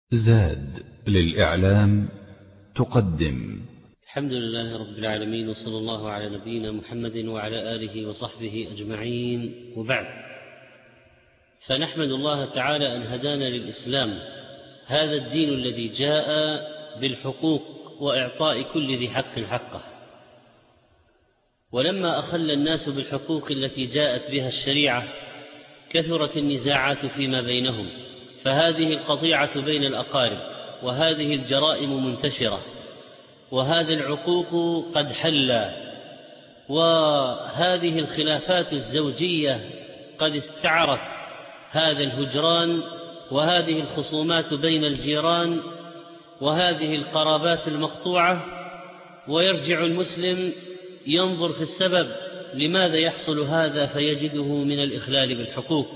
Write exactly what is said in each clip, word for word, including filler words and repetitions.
زاد للإعلام تقدم. الحمد لله رب العالمين، وصلى الله على نبينا محمد وعلى آله وصحبه أجمعين، وبعد. فنحمد الله تعالى أن هدانا للإسلام، هذا الدين الذي جاء بالحقوق وإعطاء كل ذي حق حقه. ولما أخل الناس بالحقوق التي جاءت بها الشريعة كثرت النزاعات فيما بينهم، فهذه القطيعة بين الأقارب، وهذه الجرائم منتشرة، وهذا العقوق قد حل، وهذه الخلافات الزوجية قد استعرت هذا الهجران، وهذه الخصومات بين الجيران، وهذه القرابات المقطوعة. ويرجع المسلم ينظر في السبب لماذا يحصل هذا فيجده من الإخلال بالحقوق.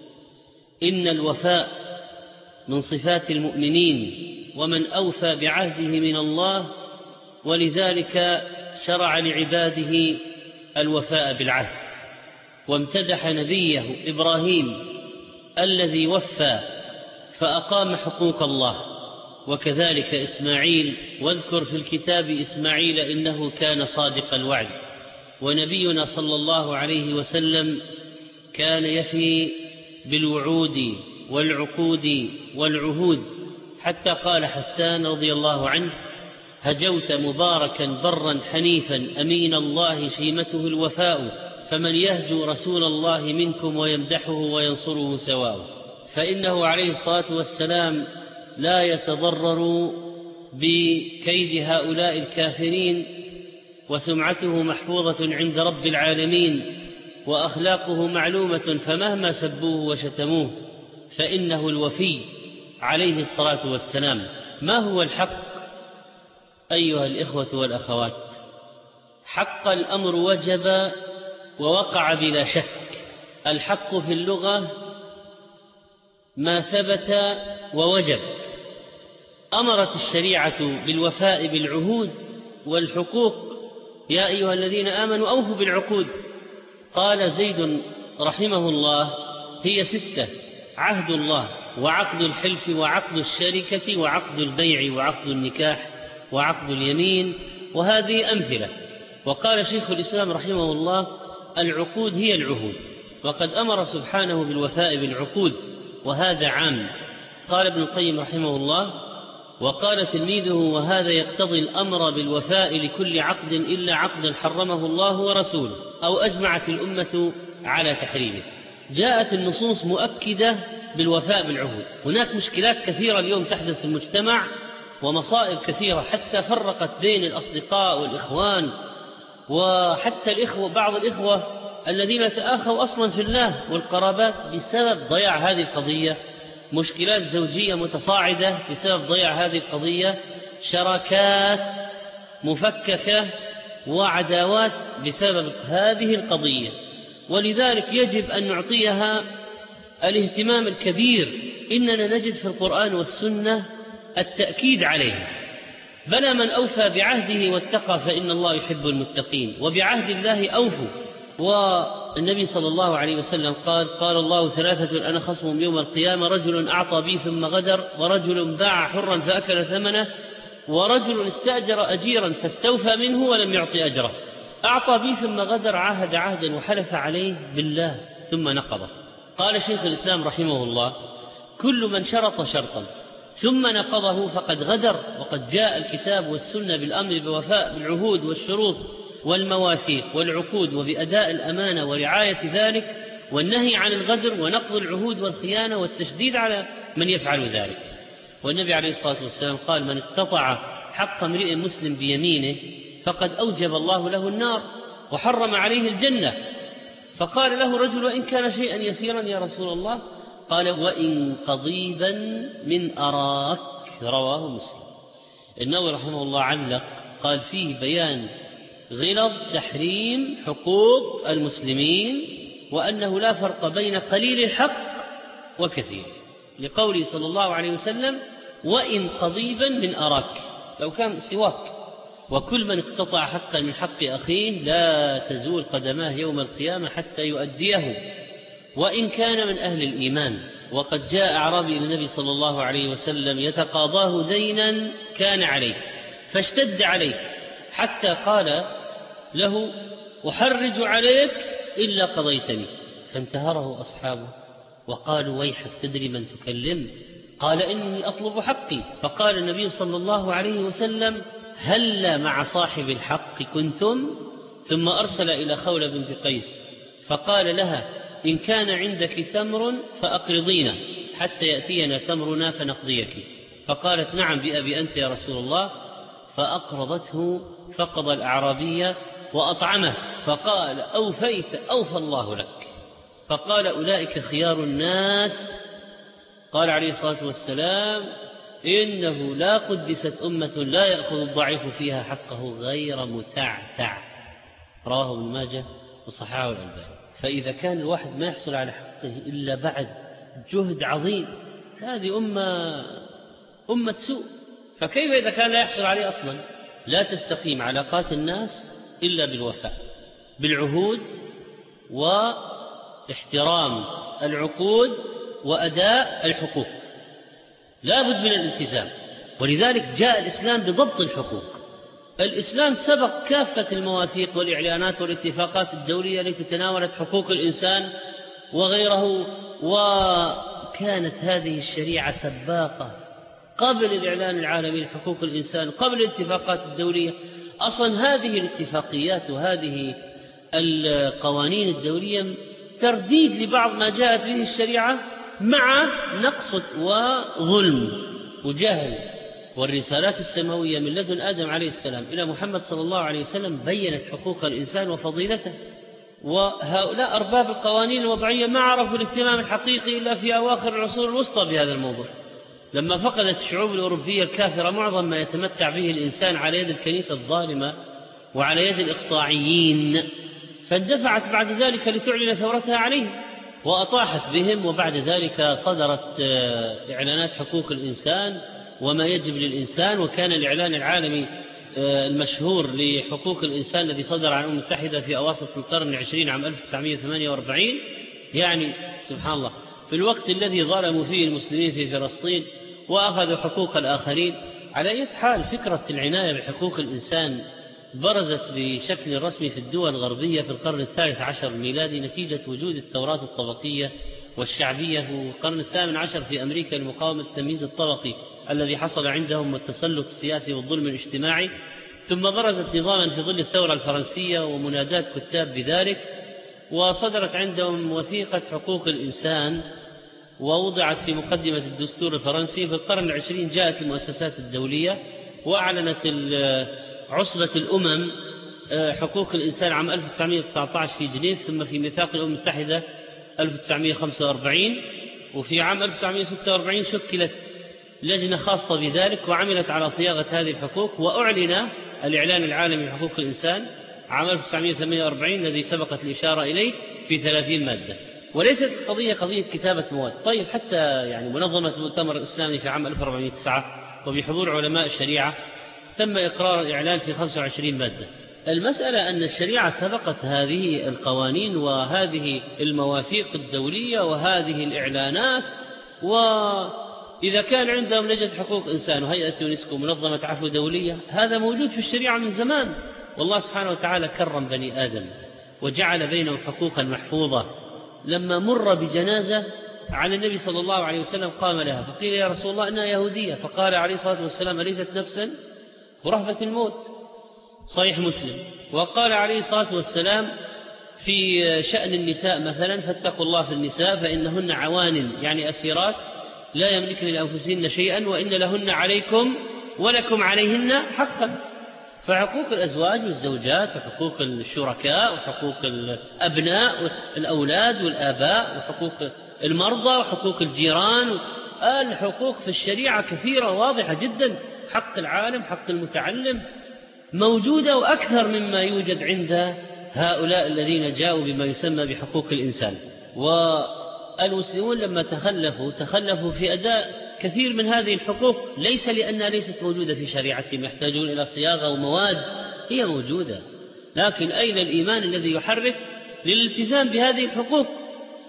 إن الوفاء من صفات المؤمنين، ومن أوفى بعهده من الله، ولذلك شرع لعباده الوفاء بالعهد، وامتدح نبيه إبراهيم الذي وفى فأقام حقوق الله، وكذلك إسماعيل، واذكر في الكتاب إسماعيل إنه كان صادق الوعد. ونبينا صلى الله عليه وسلم كان يفي بالوعود والعقود والعهود، حتى قال حسان رضي الله عنه: هجوت مباركا برا حنيفا أمين الله شيمته الوفاء، فمن يهجو رسول الله منكم ويمدحه وينصره سواء. فإنه عليه الصلاة والسلام لا يتضرر بكيد هؤلاء الكافرين، وسمعته محفوظة عند رب العالمين، وأخلاقه معلومة، فمهما سبوه وشتموه فإنه الوفي عليه الصلاة والسلام. ما هو الحق أيها الإخوة والأخوات؟ حق الأمر وجب ووقع بلا شك. الحق في اللغة ما ثبت ووجب. أمرت الشريعة بالوفاء بالعهود والحقوق: يا أيها الذين آمنوا أوفوا بالعقود. قال زيد رحمه الله: هي ستة: عهد الله، وعقد الحلف، وعقد الشركة، وعقد البيع، وعقد النكاح، وعقد اليمين. وهذه أمثلة. وقال شيخ الإسلام رحمه الله: العقود هي العهود، وقد أمر سبحانه بالوفاء بالعقود، وهذا عام. قال ابن القيم رحمه الله: وقال تلميذه: وهذا يقتضي الأمر بالوفاء لكل عقد إلا عقدا حرمه الله ورسوله أو أجمعت الأمة على تحريمه. جاءت النصوص مؤكدة بالوفاء بالعهود. هناك مشكلات كثيرة اليوم تحدث في المجتمع، ومصائب كثيرة، حتى فرقت بين الأصدقاء والإخوان، وحتى الإخوة، بعض الإخوة الذين تآخوا أصلا في الله، والقرابات، بسبب ضياع هذه القضية. مشكلات زوجية متصاعدة بسبب ضياع هذه القضية، شراكات مفككة، وعداوات بسبب هذه القضية. ولذلك يجب أن نعطيها الاهتمام الكبير. إننا نجد في القرآن والسنة التأكيد عليها. بلى من أوفى بعهده واتقى فإن الله يحب المتقين، وبعهد الله أوفوا. والنبي صلى الله عليه وسلم قال: قال الله: ثلاثة أنا خصمهم يوم القيامة: رجل أعطى بي ثم غدر، ورجل باع حرا فأكل ثمنه، ورجل استأجر أجيرا فاستوفى منه ولم يعطي أجره. أعطى بي ثم غدر، عاهد عهدا وحلف عليه بالله ثم نقضه. قال شيخ الإسلام رحمه الله: كل من شرط شرطا ثم نقضه فقد غدر. وقد جاء الكتاب والسنة بالأمر بوفاء بالعهود والشروط والمواثيق والعقود، وبأداء الأمانة ورعاية ذلك، والنهي عن الغدر ونقض العهود والخيانة، والتشديد على من يفعل ذلك. والنبي عليه الصلاة والسلام قال: من اقتطع حق امرئ مسلم بيمينه فقد أوجب الله له النار وحرم عليه الجنة. فقال له رجل: وإن كان شيئا يسيرا يا رسول الله؟ قال: وإن قضيبا من أراك. رواه مسلم. النووي رحمه الله علق قال: فيه بيان غلظ تحريم حقوق المسلمين، وأنه لا فرق بين قليل الحق وكثير، لقوله صلى الله عليه وسلم: وإن قضيبا من أراك، لو كان سواك. وكل من اقتطع حقا من حق أخيه لا تزول قدماه يوم القيامة حتى يؤديه، وإن كان من أهل الإيمان. وقد جاء أعرابي إلى النبي صلى الله عليه وسلم يتقاضاه دينا كان عليه، فاشتد عليه حتى قال له: أحرج عليك إلا قضيتني. فانتهره أصحابه وقالوا: ويحك تدري من تكلم؟ قال: إني أطلب حقي. فقال النبي صلى الله عليه وسلم: هل مع صاحب الحق كنتم؟ ثم أرسل إلى خولة بنت قيس فقال لها: إن كان عندك تمر فأقرضينا حتى يأتينا تمرنا فنقضيك. فقالت: نعم بأبي أنت يا رسول الله. فأقرضته فقضى الأعرابية وأطعمه، فقال: أوفيت أوفى الله لك. فقال: أولئك خيار الناس. قال عليه الصلاة والسلام: إنه لا قدست أمة لا يأخذ الضعيف فيها حقه غير متعتع. رواه ابن ماجه وصححه الألباني. فإذا كان الواحد ما يحصل على حقه إلا بعد جهد عظيم، هذه أمة أمة سوء. فكيف إذا كان لا يحصل عليه أصلا؟ لا تستقيم علاقات الناس إلا بالوفاء بالعهود واحترام العقود وأداء الحقوق، لا بد من الالتزام. ولذلك جاء الإسلام بضبط الحقوق. الإسلام سبق كافة المواثيق والإعلانات والاتفاقات الدولية التي تناولت حقوق الإنسان وغيره، وكانت هذه الشريعة سباقة قبل الإعلان العالمي لحقوق الإنسان، قبل الاتفاقات الدولية. أصلا هذه الاتفاقيات وهذه القوانين الدولية ترديد لبعض ما جاءت به الشريعة مع نقص وظلم وجهل. والرسالات السماوية من لدن آدم عليه السلام إلى محمد صلى الله عليه وسلم بيّنت حقوق الإنسان وفضيلته، وهؤلاء أرباب القوانين الوضعية ما عرفوا الاهتمام الحقيقي إلا في أواخر العصور الوسطى بهذا الموضوع، لما فقدت الشعوب الأوروبية الكافرة معظم ما يتمتع به الإنسان على يد الكنيسة الظالمة وعلى يد الإقطاعيين، فاندفعت بعد ذلك لتعلن ثورتها عليهم وأطاحت بهم. وبعد ذلك صدرت إعلانات حقوق الإنسان وما يجب للإنسان، وكان الإعلان العالمي المشهور لحقوق الإنسان الذي صدر عن الأمم المتحدة في أواسط القرن العشرين عام ألف وتسعمائة وثمانية وأربعين، يعني سبحان الله في الوقت الذي ظلموا فيه المسلمين في فلسطين وأخذوا حقوق الآخرين. على أي حال فكرة العناية بحقوق الإنسان برزت بشكل رسمي في الدول الغربية في القرن الثالث عشر الميلادي نتيجة وجود الثورات الطبقية والشعبية في القرن الثامن عشر في أمريكا لمقاومة التمييز الطبقي الذي حصل عندهم والتسلط السياسي والظلم الاجتماعي. ثم برزت نظاما في ظل الثورة الفرنسية ومنادات كتاب بذلك، وصدرت عندهم وثيقة حقوق الإنسان ووضعت في مقدمة الدستور الفرنسي. في القرن العشرين جاءت المؤسسات الدولية وأعلنت عصبة الأمم حقوق الإنسان عام ألف وتسعمائة وتسعة عشر في جنيف، ثم في ميثاق الأمم المتحدة ألف وتسعمائة وخمسة وأربعين، وفي عام ألف وتسعمائة وستة وأربعين شكلت لجنة خاصة بذلك وعملت على صياغة هذه الحقوق، وأعلن الإعلان العالمي لحقوق الإنسان عام ألف وتسعمائة وثمانية وأربعين الذي سبقت الإشارة إليه في ثلاثين مادة. وليست قضية قضية كتابة مواد. طيب حتى يعني منظمة المؤتمر الإسلامي في عام ألف وأربعمائة وتسعة وبحضور علماء الشريعة تم إقرار الإعلان في خمسة وعشرين مادة. المسألة أن الشريعة سبقت هذه القوانين وهذه المواثيق الدولية وهذه الإعلانات، وإذا كان عندهم لجنة حقوق إنسان وهيئة يونسكو منظمة عفو دولية، هذا موجود في الشريعة من زمان. والله سبحانه وتعالى كرم بني آدم وجعل بينهم حقوقا محفوظة. لما مر بجنازة على النبي صلى الله عليه وسلم قام لها فقيل: يا رسول الله إنها يهودية. فقال عليه الصلاة والسلام: أليست نفسا ورهبة الموت؟ صحيح مسلم. وقال عليه الصلاة والسلام في شأن النساء مثلا: فاتقوا الله في النساء فإنهن عوان، يعني أسيرات لا يملكن لأنفسهن شيئا وإن لهن عليكم ولكم عليهن حقا. فحقوق الأزواج والزوجات وحقوق الشركاء وحقوق الأبناء والأولاد والآباء وحقوق المرضى وحقوق الجيران، الحقوق في الشريعة كثيرة واضحة جدا. حق العالم، حق المتعلم، موجودة وأكثر مما يوجد عند هؤلاء الذين جاءوا بما يسمى بحقوق الإنسان. والمسلمون لما تخلفوا تخلفوا في أداء كثير من هذه الحقوق، ليس لأنها ليست موجودة في شريعتهم يحتاجون إلى صياغة ومواد، هي موجودة، لكن أين الإيمان الذي يحرك للالتزام بهذه الحقوق؟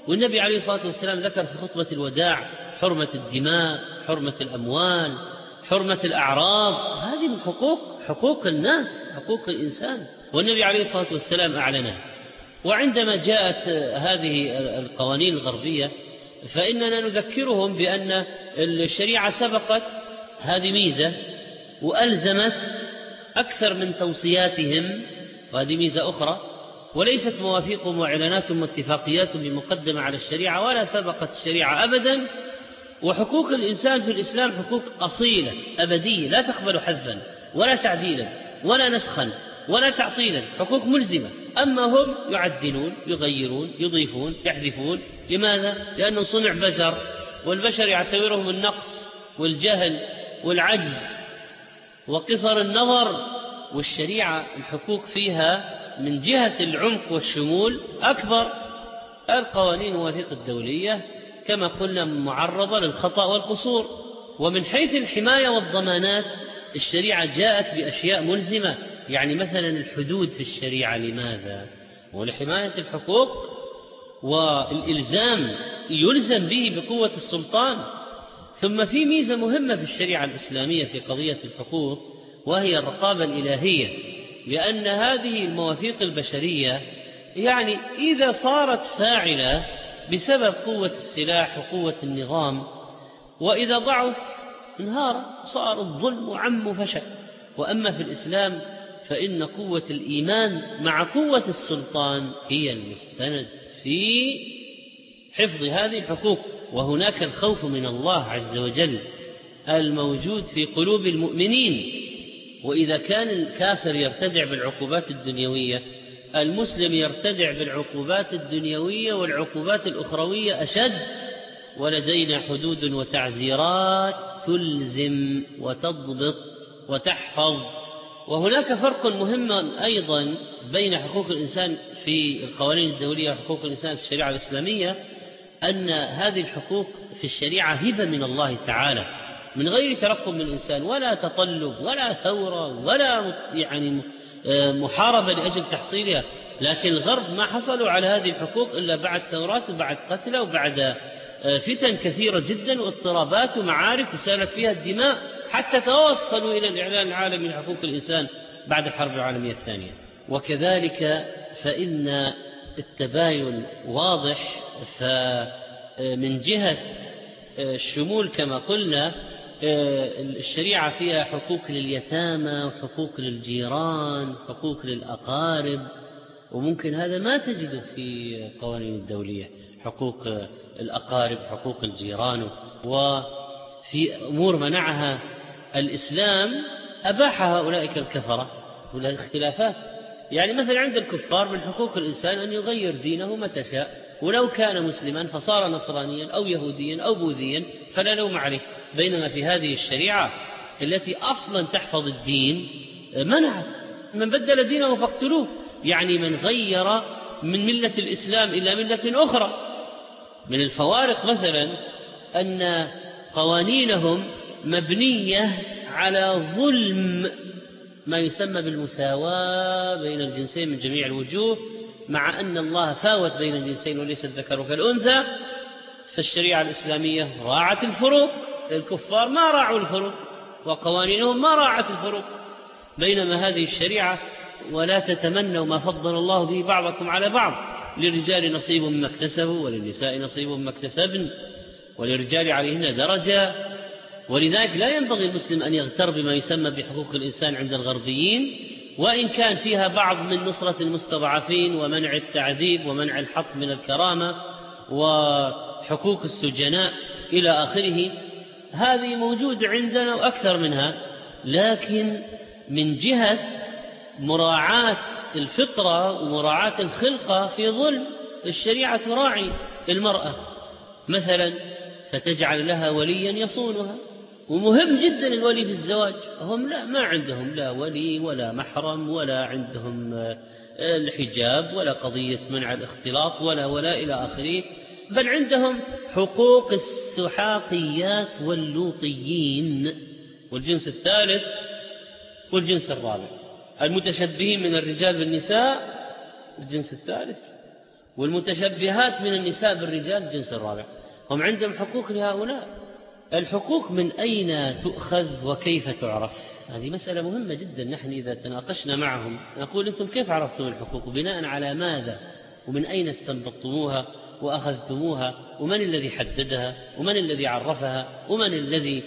والنبي عليه الصلاة والسلام ذكر في خطبة الوداع حرمة الدماء، حرمة الأموال، حرمة الأعراض. هذه من حقوق حقوق الناس، حقوق الإنسان، والنبي عليه الصلاة والسلام أعلنها. وعندما جاءت هذه القوانين الغربية فإننا نذكرهم بأن الشريعة سبقت، هذه ميزة، وألزمت أكثر من توصياتهم، وهذه ميزة أخرى، وليست مواثيقهم وإعلاناتهم واتفاقياتهم بمقدمة على الشريعة، ولا سبقت الشريعة أبدا. وحقوق الإنسان في الإسلام حقوق أصيلة أبدية لا تقبل حذفا ولا تعديلا ولا نسخا ولا تعطيلا، حقوق ملزمة. أما هم يعدلون، يغيرون، يضيفون، يحذفون. لماذا؟ لأنه صنع بشر، والبشر يعتبرهم النقص والجهل والعجز وقصر النظر، والشريعة الحقوق فيها من جهة العمق والشمول أكبر. القوانين والمواثيق الدولية كما قلنا معرضة للخطأ والقصور. ومن حيث الحماية والضمانات الشريعة جاءت بأشياء ملزمة، يعني مثلا الحدود في الشريعة. لماذا؟ ولحماية الحقوق، والإلزام يلزم به بقوة السلطان. ثم في ميزة مهمة في الشريعة الإسلامية في قضية الحقوق، وهي الرقابة الإلهية، لأن هذه المواثيق البشرية يعني إذا صارت فاعلة بسبب قوة السلاح وقوة النظام، وإذا ضعف انهارت، صار الظلم وعم فشل. وأما في الإسلام فإن قوة الإيمان مع قوة السلطان هي المستند في حفظ هذه الحقوق. وهناك الخوف من الله عز وجل الموجود في قلوب المؤمنين. وإذا كان الكافر يرتدع بالعقوبات الدنيوية، المسلم يرتدع بالعقوبات الدنيوية، والعقوبات الأخروية أشد. ولدينا حدود وتعزيرات تلزم وتضبط وتحفظ. وهناك فرق مهم أيضا بين حقوق الإنسان في القوانين الدولية وحقوق الإنسان في الشريعة الإسلامية، أن هذه الحقوق في الشريعة هبة من الله تعالى من غير ترقب من الإنسان، ولا تطلب ولا ثورة ولا يعني محاربة لأجل تحصيلها. لكن الغرب ما حصلوا على هذه الحقوق إلا بعد ثورات وبعد قتلى وبعد فتن كثيرة جدا واضطرابات ومعارك وسالت فيها الدماء، حتى توصلوا إلى الإعلان العالمي لحقوق الإنسان بعد الحرب العالمية الثانية. وكذلك فإن التباين واضح، فمن جهة الشمول كما قلنا الشريعة فيها حقوق لليتامى وحقوق للجيران، حقوق للأقارب، وممكن هذا ما تجده في القوانين الدولية، حقوق الأقارب، حقوق الجيران. وفي أمور منعها الإسلام أباحها أولئك الكفرة والاختلافات. يعني مثلا عند الكفار من حقوق الإنسان أن يغير دينه متى شاء، ولو كان مسلما فصار نصرانيا أو يهوديا أو بوذيا فلا لوم عليه. بينما في هذه الشريعة التي أصلا تحفظ الدين منعت من بدل دينه فاقتلوه، يعني من غير من ملة الإسلام إلى ملة أخرى. من الفوارق مثلا أن قوانينهم مبنية على ظلم ما يسمى بالمساواة بين الجنسين من جميع الوجوه، مع أن الله فاوت بين الجنسين وليس الذكر كالأنثى. فالشريعة الإسلامية راعت الفروق، الكفار ما راعوا الفروق وقوانينهم ما راعت الفروق. بينما هذه الشريعة ولا تتمنوا ما فضل الله به بعضكم على بعض، للرجال نصيب مما اكتسبوا وللنساء نصيب مما اكتسبن وللرجال عليهن درجة. ولذلك لا ينبغي المسلم أن يغتر بما يسمى بحقوق الإنسان عند الغربيين، وإن كان فيها بعض من نصرة المستضعفين ومنع التعذيب ومنع الحق من الكرامة وحقوق السجناء إلى آخره، هذه موجودة عندنا وأكثر منها. لكن من جهة مراعاة الفطرة ومراعاة الخلقة في ظلم، الشريعة تراعي المرأة مثلا فتجعل لها وليا يصونها. ومهم جدا الولي في الزواج، هم لا ما عندهم لا ولي ولا محرم ولا عندهم الحجاب ولا قضية منع الاختلاط ولا ولا إلى آخره، بل عندهم حقوق السحاقيات واللوطيين والجنس الثالث والجنس الرابع، المتشبهين من الرجال بالنساء الجنس الثالث، والمتشبهات من النساء بالرجال الجنس الرابع، هم عندهم حقوق لهؤلاء. الحقوق من أين تؤخذ وكيف تعرف؟ هذه مسألة مهمة جدا. نحن إذا تناقشنا معهم نقول أنتم كيف عرفتم الحقوق، وبناء على ماذا، ومن أين استنبطتموها وأخذتموها، ومن الذي حددها، ومن الذي عرفها، ومن الذي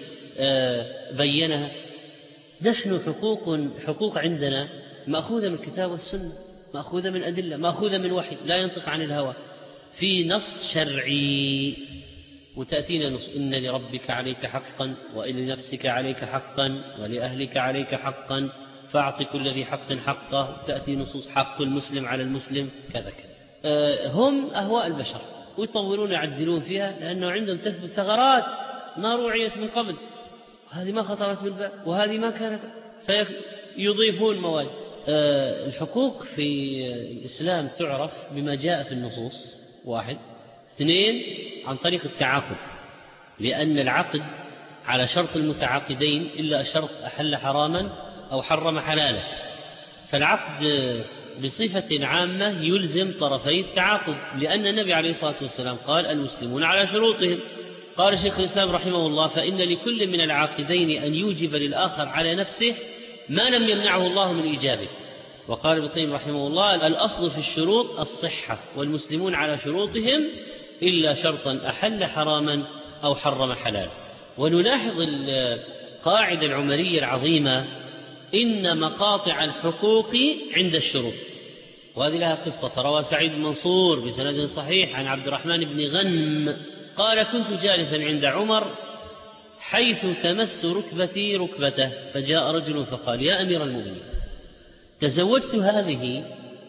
بينها. نحن حقوق حقوق عندنا مأخوذة من الكتاب والسنة، مأخوذة من أدلة، مأخوذة من وحي لا ينطق عن الهوى، في نص شرعي. وتأتينا نص: إن لربك عليك حقا، وإن لنفسك عليك حقا، ولأهلك عليك حقا، فأعط كل ذي حق حقه. تأتي نصوص: حق المسلم على المسلم كذا كذا. أه هم أهواء البشر، ويطورون يعدلون فيها، لأنه عندهم تثبت ثغرات ما روعيت من قبل، وهذه ما خطرت بالبال، وهذه ما كانت، فيضيفون مواد. أه الحقوق في الإسلام تعرف بما جاء في النصوص، واحد. اثنين، عن طريق التعاقد، لأن العقد على شرط المتعاقدين إلا شرط أحل حراما أو حرم حلالا، فالعقد بصفة عامة يلزم طرفي التعاقد، لأن النبي عليه الصلاة والسلام قال: المسلمون على شروطهم. قال شيخ الإسلام رحمه الله: فإن لكل من العاقدين أن يوجب للآخر على نفسه ما لم يمنعه الله من إيجابه. وقال ابن القيم رحمه الله: الأصل في الشروط الصحة، والمسلمون على شروطهم إلا شرطا أحل حراما أو حرم حلال. ونلاحظ القاعدة العمرية العظيمة: إن مقاطع الحقوق عند الشروط. وهذه لها قصة، روى سعيد المنصور بسند صحيح عن عبد الرحمن بن غنم قال: كنت جالسا عند عمر حيث تمس ركبتي ركبته، فجاء رجل فقال: يا أمير المؤمنين، تزوجت هذه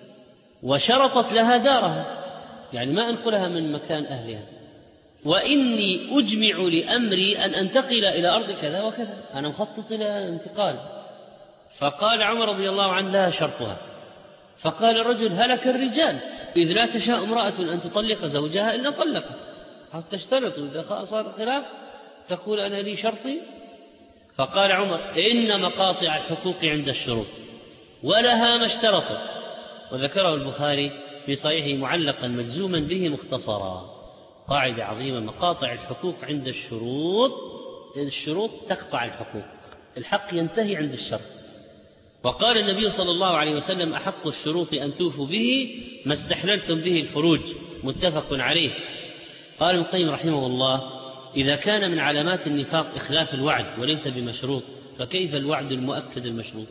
وشرطت لها دارها، يعني ما أنقلها من مكان أهلها، وإني أجمع لأمري أن أنتقل إلى أرض كذا وكذا، أنا مخطط إلى انتقال. فقال عمر رضي الله عنه: لها شرطها. فقال الرجل: هلك الرجال، إذ لا تشاء امرأة أن تطلق زوجها إلا طلقه. هل تشترط إذا صار خلاف تقول أنا لي شرطي؟ فقال عمر: إن مقاطع الحقوق عند الشروط، ولها ما اشترطت. وذكره البخاري في صحيحه معلقا مجزوما به مختصرا. قاعدة عظيمة: مقاطع الحقوق عند الشروط. الشروط تقطع الحقوق، الحق ينتهي عند الشرط. وقال النبي صلى الله عليه وسلم: أحق الشروط أن توفوا به ما استحللتم به الفروج، متفق عليه. قال ابن القيم رحمه الله: إذا كان من علامات النفاق إخلاف الوعد وليس بمشروط، فكيف الوعد المؤكد المشروط؟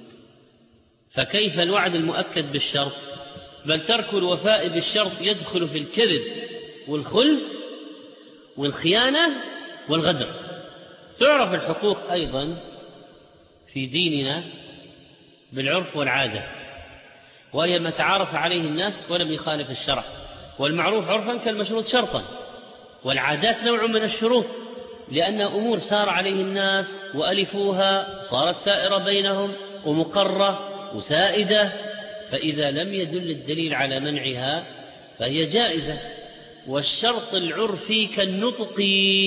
فكيف الوعد المؤكد بالشرط؟ بل ترك الوفاء بالشرط يدخل في الكذب والخلف والخيانة والغدر. تعرف الحقوق أيضا في ديننا بالعرف والعادة، وهي ما تعارف عليه الناس ولم يخالف الشرع. والمعروف عرفا كالمشروط شرطا، والعادات نوع من الشروط، لأن أمور سار عليه الناس وألفوها صارت سائرة بينهم ومقرة وسائدة، فإذا لم يدل الدليل على منعها فهي جائزة. والشرط العرفي كالنطق،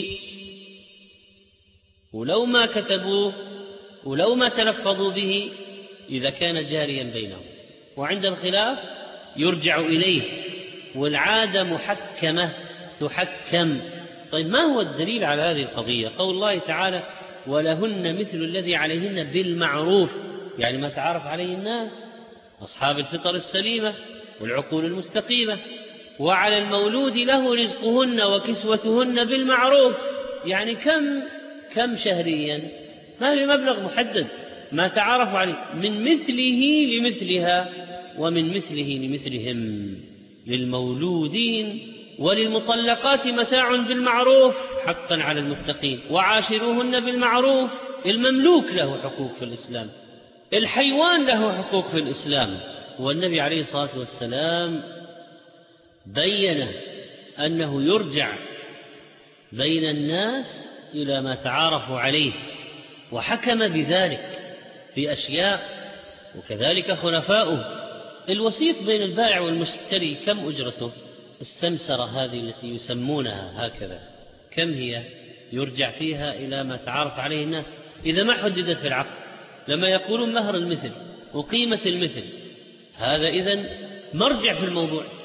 ولو ما كتبوه ولو ما تلفظوا به إذا كان جاريا بينهم، وعند الخلاف يرجع إليه، والعادة محكمة تحكم. طيب ما هو الدليل على هذه القضية؟ قول الله تعالى: ولهن مثل الذي عليهن بالمعروف، يعني ما تعرف عليه الناس، أصحاب الفطر السليمة والعقول المستقيمة. وعلى المولود له رزقهن وكسوتهن بالمعروف، يعني كم كم شهريا، ما في مبلغ محدد، ما تعرف عليه، من مثله لمثلها ومن مثله لمثلهم. للمولودين وللمطلقات متاع بالمعروف حقا على المتقين، وعاشروهن بالمعروف. المملوك له حقوق في الإسلام، الحيوان له حقوق في الإسلام. والنبي عليه الصلاة والسلام بين أنه يرجع بين الناس إلى ما تعارفوا عليه، وحكم بذلك في أشياء، وكذلك خلفاؤه. الوسيط بين البائع والمشتري كم أجرته؟ السمسرة هذه التي يسمونها هكذا كم هي؟ يرجع فيها إلى ما تعارف عليه الناس. إذا ما حددت في العقد، لما يقولون مهر المثل وقيمة المثل، هذا إذن مرجع في الموضوع.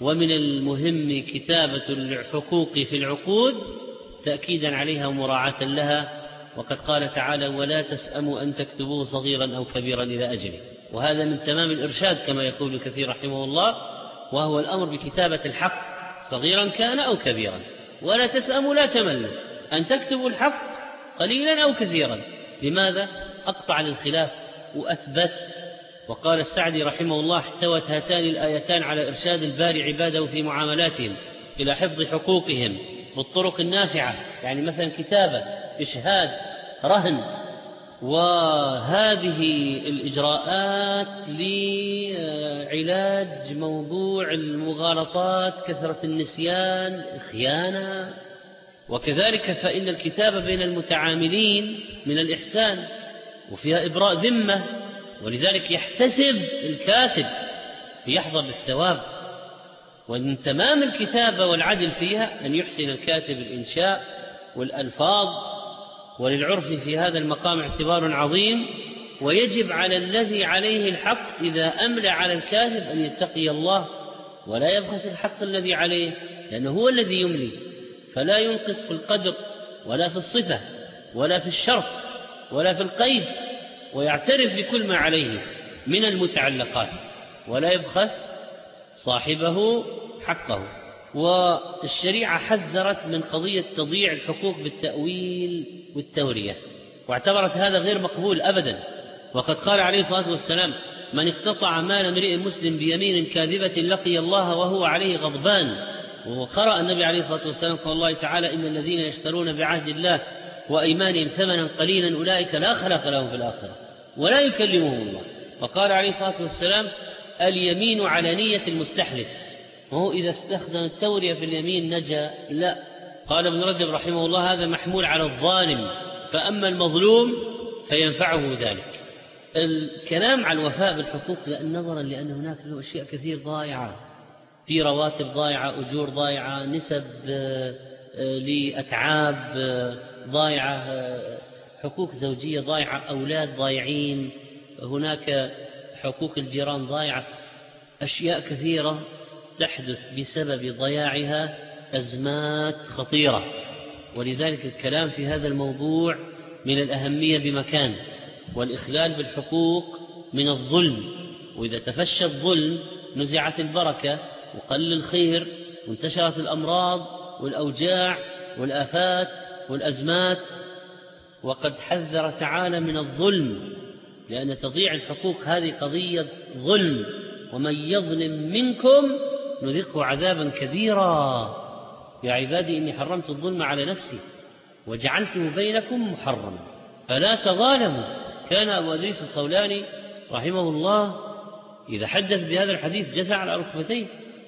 ومن المهم كتابة الحقوق في العقود تأكيدا عليها ومراعاة لها، وقد قال تعالى: ولا تسأموا أن تكتبوه صغيرا أو كبيرا إلى أجله. وهذا من تمام الإرشاد كما يقول كثير رحمه الله، وهو الأمر بكتابة الحق صغيرا كان أو كبيرا. ولا تسأموا، لا تملوا أن تكتبوا الحق قليلا أو كثيرا. لماذا؟ أقطع للخلاف وأثبت. وقال السعدي رحمه الله: احتوت هاتان الآيتان على إرشاد الباري عباده في معاملاتهم إلى حفظ حقوقهم بالطرق النافعة، يعني مثلا كتابة، إشهاد، رهن. وهذه الإجراءات لعلاج موضوع المغالطات، كثرة النسيان، الخيانة. وكذلك فإن الكتابة بين المتعاملين من الإحسان وفيها إبراء ذمة، ولذلك يحتسب الكاتب ليحظى بالثواب. ومن تمام الكتابة والعدل فيها أن يحسن الكاتب الإنشاء والألفاظ، وللعرف في هذا المقام اعتبار عظيم. ويجب على الذي عليه الحق إذا أملى على الكاتب أن يتقي الله ولا يبخس الحق الذي عليه، لأنه هو الذي يملي، فلا ينقص في القدر ولا في الصفة ولا في الشرط ولا في القيد، ويعترف بكل ما عليه من المتعلقات، ولا يبخس صاحبه حقه. والشريعة حذرت من قضية تضييع الحقوق بالتأويل والتورية، واعتبرت هذا غير مقبول أبدا. وقد قال عليه الصلاة والسلام: من اقتطع مال امرئ مسلم بيمين كاذبة لقي الله وهو عليه غضبان. وقرأ النبي عليه الصلاة والسلام قال الله تعالى: إن الذين يشترون بعهد الله وأيمانهم ثمنا قليلا أولئك لا خلاق لهم في الآخرة ولا يكلمهم الله. وقال عليه الصلاة والسلام: اليمين على نية المستحلف. وهو إذا استخدم التورية في اليمين نجا؟ لا. قال ابن رجب رحمه الله: هذا محمول على الظالم، فأما المظلوم فينفعه ذلك. الكلام عن الوفاء بالحقوق لأن نظرا لأن هناك له أشياء كثير ضائعة، في رواتب ضائعة، أجور ضائعة، نسب لأتعاب ضائعة، حقوق زوجية ضائعة، أولاد ضائعين، هناك حقوق الجيران ضائعة، أشياء كثيرة تحدث بسبب ضياعها أزمات خطيرة. ولذلك الكلام في هذا الموضوع من الأهمية بمكان. والإخلال بالحقوق من الظلم، وإذا تفشى الظلم نزعت البركة وقل الخير وانتشرت الأمراض والأوجاع والآفات والأزمات. وقد حذر تعالى من الظلم، لأن تضييع الحقوق هذه قضية ظلم. ومن يظلم منكم نذقه عذابا كبيرا. يا عبادي إني حرمت الظلم على نفسي وجعلته بينكم محرما فلا تظالموا. كان أبو إدريس الخولاني رحمه الله إذا حدث بهذا الحديث جثى على ركبتيه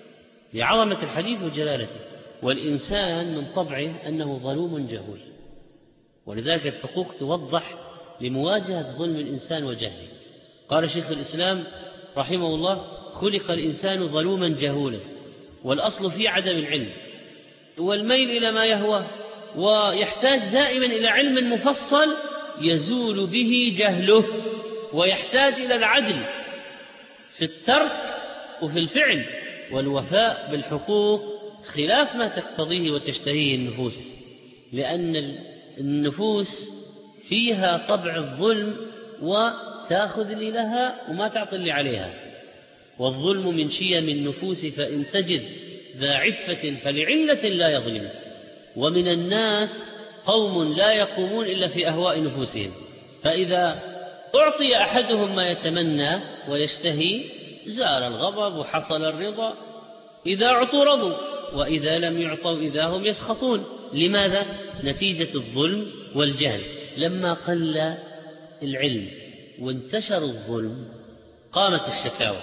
لعظمة الحديث وجلالته. والإنسان من طبعه أنه ظلوم جهول، ولذلك الحقوق توضح لمواجهة ظلم الإنسان وجهله. قال شيخ الإسلام رحمه الله: خلق الإنسان ظلوما جهولا، والأصل في عدم العلم والميل إلى ما يهوى، ويحتاج دائما إلى علم مفصل يزول به جهله، ويحتاج إلى العدل في الترك وفي الفعل. والوفاء بالحقوق خلاف ما تقتضيه وتشتهيه النفوس، لأن النفوس فيها طبع الظلم، وتأخذ اللي لها وما تعطي اللي عليها. والظلم من شيم النفوس، فإن تجد ذا عفة فلعلة لا يظلم. ومن الناس قوم لا يقومون إلا في أهواء نفوسهم، فإذا أعطي أحدهم ما يتمنى ويشتهي زال الغضب وحصل الرضا. إذا أعطوا رضوا، وإذا لم يعطوا إذا هم يسخطون. لماذا؟ نتيجة الظلم والجهل. لما قل العلم وانتشر الظلم قامت الشكاوى،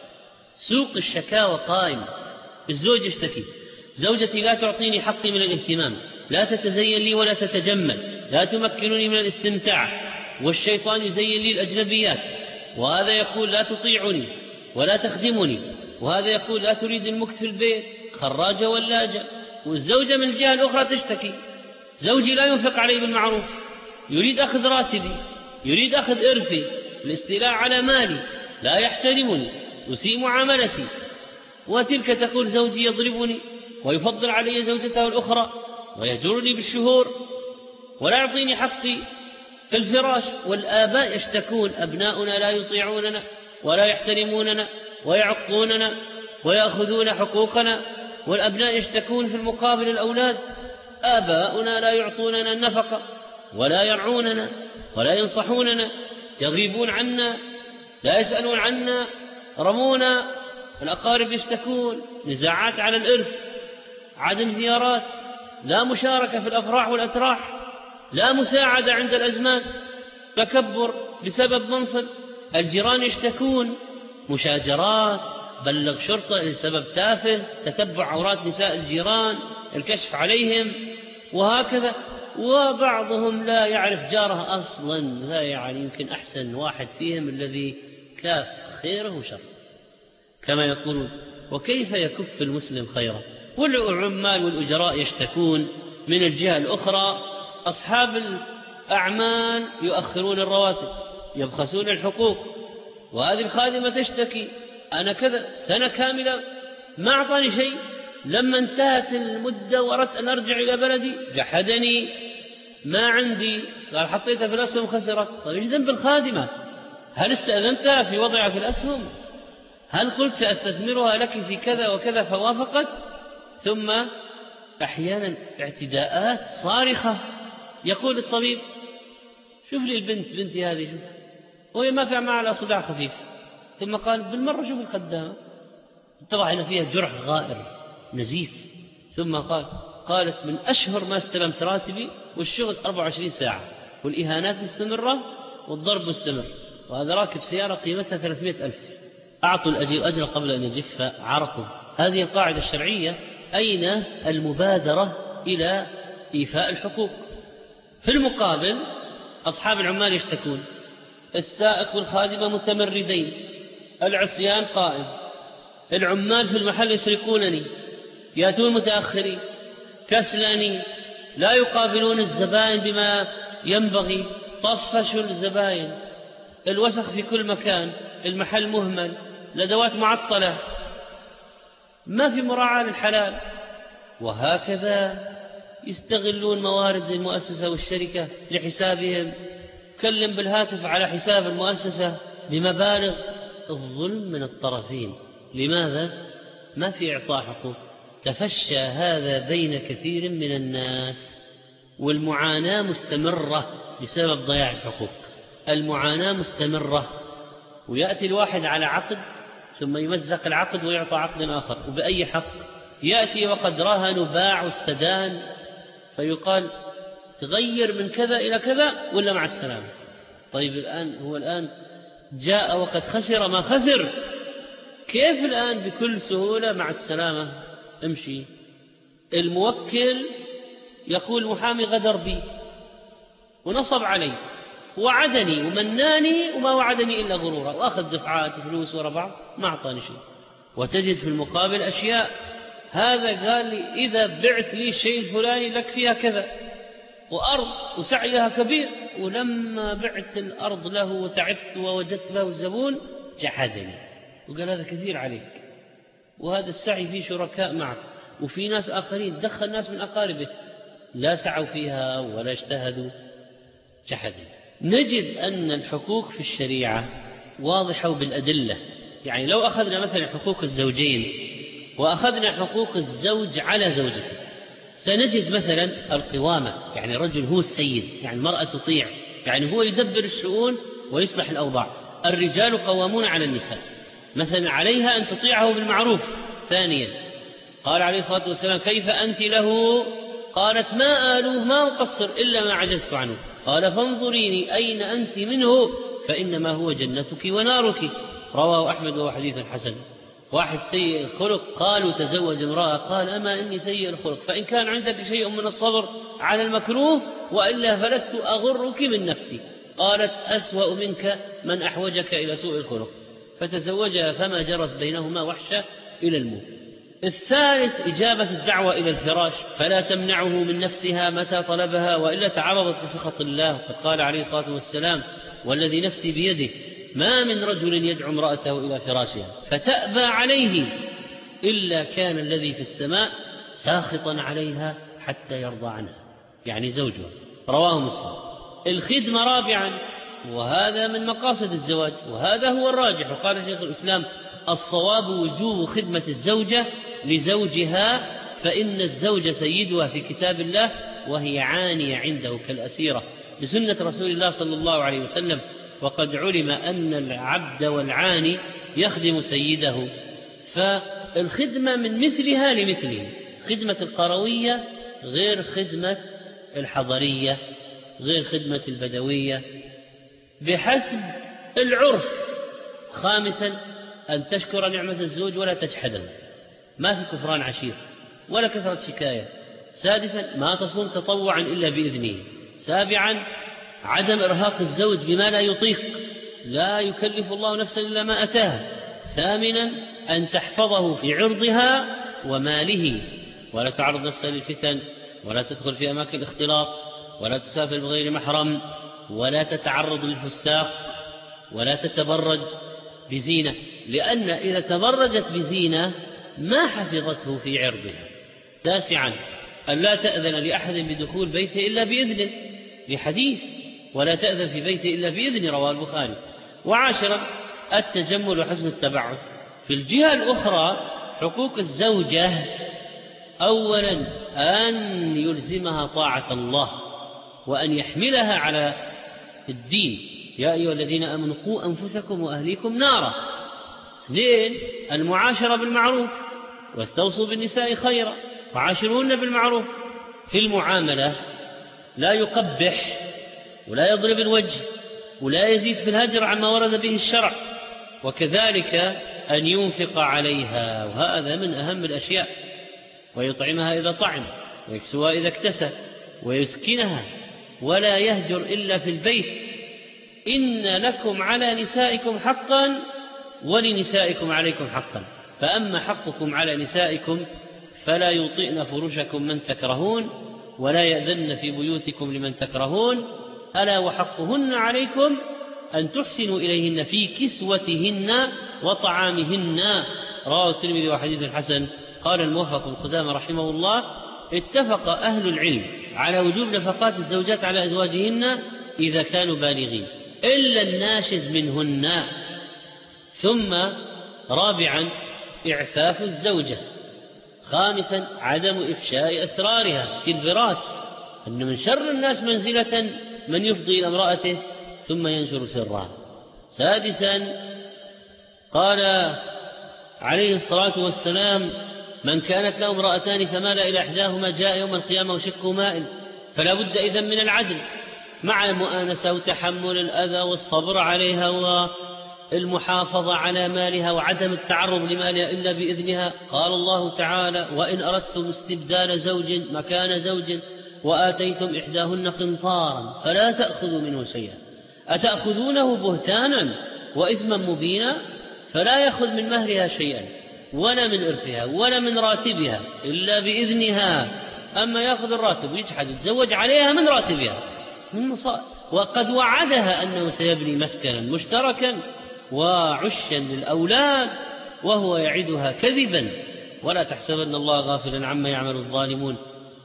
سوق الشكاوى قائم. الزوج يشتكي: زوجتي لا تعطيني حقي من الاهتمام، لا تتزين لي ولا تتجمل، لا تمكنني من الاستمتاع، والشيطان يزين لي الأجنبيات. وهذا يقول: لا تطيعني ولا تخدمني، وهذا يقول: لا تريد المكث في البيت، خراجة ولاجة. والزوجة من الجهة الأخرى تشتكي: زوجي لا ينفق علي بالمعروف، يريد أخذ راتبي، يريد أخذ إرثي، الاستيلاء على مالي، لا يحترمني، يسيء معاملتي. وتلك تقول زوجي يضربني ويفضل علي زوجته الأخرى ويجرني بالشهور ولا يعطيني حقي في الفراش. والآباء يشتكون أبناؤنا لا يطيعوننا ولا يحترموننا ويعقوننا ويأخذون حقوقنا، والأبناء يشتكون في المقابل الأولاد آباؤنا لا يعطوننا النفقة ولا يرعوننا ولا ينصحوننا، يغيبون عنا، لا يسألون عنا، رمونا. الأقارب يشتكون نزاعات على الإرث، عدم زيارات، لا مشاركة في الأفراح والأتراح، لا مساعدة عند الأزمات، تكبر بسبب منصب. الجيران يشتكون مشاجرات، بلغ شرطة لسبب تافه، تتبع عورات نساء الجيران، الكشف عليهم وهكذا. وبعضهم لا يعرف جاره أصلا، لا يعني يمكن أحسن واحد فيهم الذي كاف خيره وشره كما يقولون. وكيف يكف المسلم خيره؟ والعمال والأجراء يشتكون من الجهة الأخرى، أصحاب الأعمال يؤخرون الرواتب، يبخسون الحقوق. وهذه الخادمة تشتكي أنا كذا سنة كاملة ما أعطاني شيء، لما انتهت المدة وأردت أن أرجع إلى بلدي جحدني، ما عندي، قال حطيتها في الأسهم خسرت. طيب إيش ذنب الخادمة؟ هل استأذنتها في وضعها في الأسهم؟ هل قلت سأستثمرها لك في كذا وكذا فوافقت؟ ثم أحيانا اعتداءات صارخة. يقول الطبيب شوف لي البنت بنتي هذه، شوف وهي ما فيها معها صداع خفيف. ثم قال بالمرة شوف الخدامة، طبعا هنا فيها جرح غائر نزيف. ثم قال قالت من أشهر ما استلمت راتبي والشغل أربعة وعشرين ساعة والإهانات مستمرة والضرب مستمر، وهذا راكب سيارة قيمتها ثلاثمائة ألف. أعطوا الأجير أجر قبل أن يجف عرقه. هذه القاعدة الشرعية. أين المبادرة إلى إيفاء الحقوق؟ في المقابل أصحاب العمال يشتكون السائق والخادمة متمردين، العصيان قائم، العمال في المحل يسرقونني، يأتون متأخرين، كسلانين، لا يقابلون الزبائن بما ينبغي، طفشوا الزبائن، الوسخ في كل مكان، المحل مهمل، الأدوات معطلة، ما في مراعاة للحلال. وهكذا يستغلون موارد المؤسسة والشركة لحسابهم، كلم بالهاتف على حساب المؤسسة بمبالغ. الظلم من الطرفين. لماذا؟ ما في إعطاء حقوق. تفشى هذا بين كثير من الناس، والمعاناة مستمرة بسبب ضياع الحقوق. المعاناة مستمرة، ويأتي الواحد على عقد ثم يمزق العقد ويعطى عقد آخر. وبأي حق؟ يأتي وقد راهن باع واستدان، فيقال تغير من كذا إلى كذا ولا مع السلامة. طيب الآن هو الآن جاء وقد خسر ما خسر، كيف الآن بكل سهولة مع السلامة امشي؟ الموكل يقول محامي غدر بي ونصب علي وعدني ومناني وما وعدني إلا غرورا، وأخذ دفعات فلوس ورا بعض ما أعطاني شيء. وتجد في المقابل أشياء، هذا قال لي إذا بعت لي الشيء الفلاني لك فيها كذا، وأرض وسعيها كبير، ولما بعت الأرض له وتعبت ووجدت له الزبون جحدني وقال هذا كثير عليك، وهذا السعي فيه شركاء معك. وفي ناس آخرين دخل ناس من أقاربه لا سعوا فيها ولا اجتهدوا، جحدني. نجد أن الحقوق في الشريعة واضحة بالأدلة. يعني لو أخذنا مثلا حقوق الزوجين وأخذنا حقوق الزوج على زوجته، سنجد مثلا القوامة، يعني رجل هو السيد، يعني المرأة تطيع، يعني هو يدبر الشؤون ويصلح الأوضاع. الرجال قوامون على النساء، مثلا عليها أن تطيعه بالمعروف. ثانيا قال عليه الصلاة والسلام كيف أنت له؟ قالت ما آلوه ما أقصر إلا ما عجزت عنه. قال فانظريني أين أنت منه فإنما هو جنتك ونارك. رواه أحمد وهو حديث حسن. واحد سيء الخلق قالوا تزوج امرأة، قال أما إني سيء الخلق، فإن كان عندك شيء من الصبر على المكروه وإلا فلست أغرك من نفسي. قالت أسوأ منك من أحوجك إلى سوء الخلق، فتزوجها فما جرت بينهما وحشة إلى الموت. الثالث إجابة الدعوة إلى الفراش، فلا تمنعه من نفسها متى طلبها وإلا تعرضت لسخط الله. قد قال عليه الصلاة والسلام والذي نفسي بيده ما من رجل يدعو امرأته إلى فراشها فتأبى عليه إلا كان الذي في السماء ساخطا عليها حتى يرضى عنها، يعني زوجها. رواه مسلم. الخدمة رابعا، وهذا من مقاصد الزواج، وهذا هو الراجح، وقال شيخ الإسلام: الصواب وجوب خدمة الزوجة لزوجها، فإن الزوج سيدها في كتاب الله، وهي عانية عنده كالأسيرة بسنة رسول الله صلى الله عليه وسلم. وقد علم أن العبد والعاني يخدم سيده، فالخدمة من مثلها لمثله. خدمة القروية غير خدمة الحضرية، غير خدمة البدوية، بحسب العرف. خامسا، أن تشكر نعمة الزوج ولا تجحده، ما في كفران عشير ولا كثرة شكاية. سادسا، ما تصوم تطوعا إلا بإذنه. سابعا، عدم إرهاق الزوج بما لا يطيق، لا يكلف الله نفسا إلا ما أتاها. ثامنا، أن تحفظه في عرضها وماله، ولا تعرض نفسها للفتن، ولا تدخل في أماكن الاختلاط، ولا تسافر بغير محرم، ولا تتعرض للفساق، ولا تتبرج بزينة، لأن إذا تبرجت بزينة ما حفظته في عرضها. تاسعا، أن لا تأذن لأحد بدخول بيته إلا بإذنه، لحديث: ولا تأذن في بيته إلا بإذن، رواه البخاري. وعاشرا، التجمل وحسن التبعد. في الجهة الأخرى، حقوق الزوجة: أولا، أن يلزمها طاعة الله، وأن يحملها على الدين: يا أيها الذين آمنوا قوا أنفسكم وأهليكم نارا. اثنين، المعاشرة بالمعروف، واستوصوا بالنساء خيرا وعاشروهن بالمعروف. في المعاملة لا يقبح ولا يضرب الوجه ولا يزيد في الهجر عما ورد به الشرع، وكذلك أن ينفق عليها، وهذا من أهم الأشياء، ويطعمها إذا طعم، ويكسوها إذا اكتسى، ويسكنها، ولا يهجر إلا في البيت. إن لكم على نسائكم حقا ولنسائكم عليكم حقا، فأما حقكم على نسائكم فلا يطئن فرشكم من تكرهون، ولا يأذن في بيوتكم لمن تكرهون، ألا وحقهن عليكم أن تحسنوا إليهن في كسوتهن وطعامهن. رواه الترمذي وحديث حسن. قال الموفق بن قدامة رحمه الله: اتفق أهل العلم على وجوب نفقات الزوجات على أزواجهن إذا كانوا بالغين، إلا الناشز منهن. ثم رابعا، إعفاف الزوجة. خامسا، عدم إفشاء أسرارها في الفراش، أن من شر الناس منزلة من يفضي إلى امرأته ثم ينشر سرها. سادسا، قال عليه الصلاة والسلام: من كانت له امرأتان فمال إلى إحداهما جاء يوم القيامة وشقه مائل، فلا بد إذن من العدل مع المؤانسة وتحمل الأذى والصبر عليها والمحافظة على مالها وعدم التعرض لمالها إلا بإذنها. قال الله تعالى: وإن أردتم استبدال زوج مكان زوج وآتيتم إحداهن قنطارا فلا تأخذوا منه شيئا أتأخذونه بهتانا وإثما مبينا. فلا يأخذ من مهرها شيئا ولا من إرثها ولا من راتبها إلا بإذنها. أما يأخذ الراتب ويجحد يتزوج عليها من راتبها من مصائب، وقد وعدها أنه سيبني مسكنا مشتركا وعشا للأولاد وهو يعدها كذبا. ولا تحسبن الله غافلا عما يعمل الظالمون.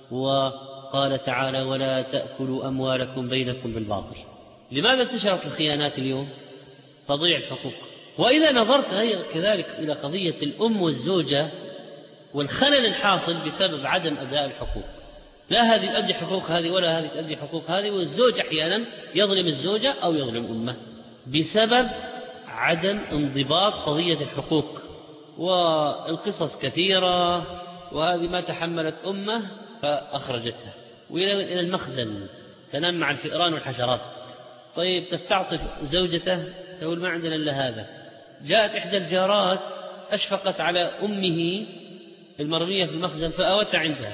وقال تعالى: ولا تأكلوا أموالكم بينكم بالباطل. لماذا انتشرت الخيانات اليوم؟ تضيع الحقوق. وإذا نظرت كذلك إلى قضية الأم والزوجة والخلل الحاصل بسبب عدم أداء الحقوق، لا هذه تؤدي حقوق هذه ولا هذه تؤدي حقوق هذه، والزوج أحيانا يظلم الزوجة أو يظلم أمه بسبب عدم انضباط قضية الحقوق. والقصص كثيرة، وهذه ما تحملت أمه فأخرجتها وإلى المخزن تنام مع الفئران والحشرات. طيب تستعطف زوجته تقول: ما عندنا إلا هذا. جاءت إحدى الجارات أشفقت على أمه المرمية في المخزن فأوت عندها،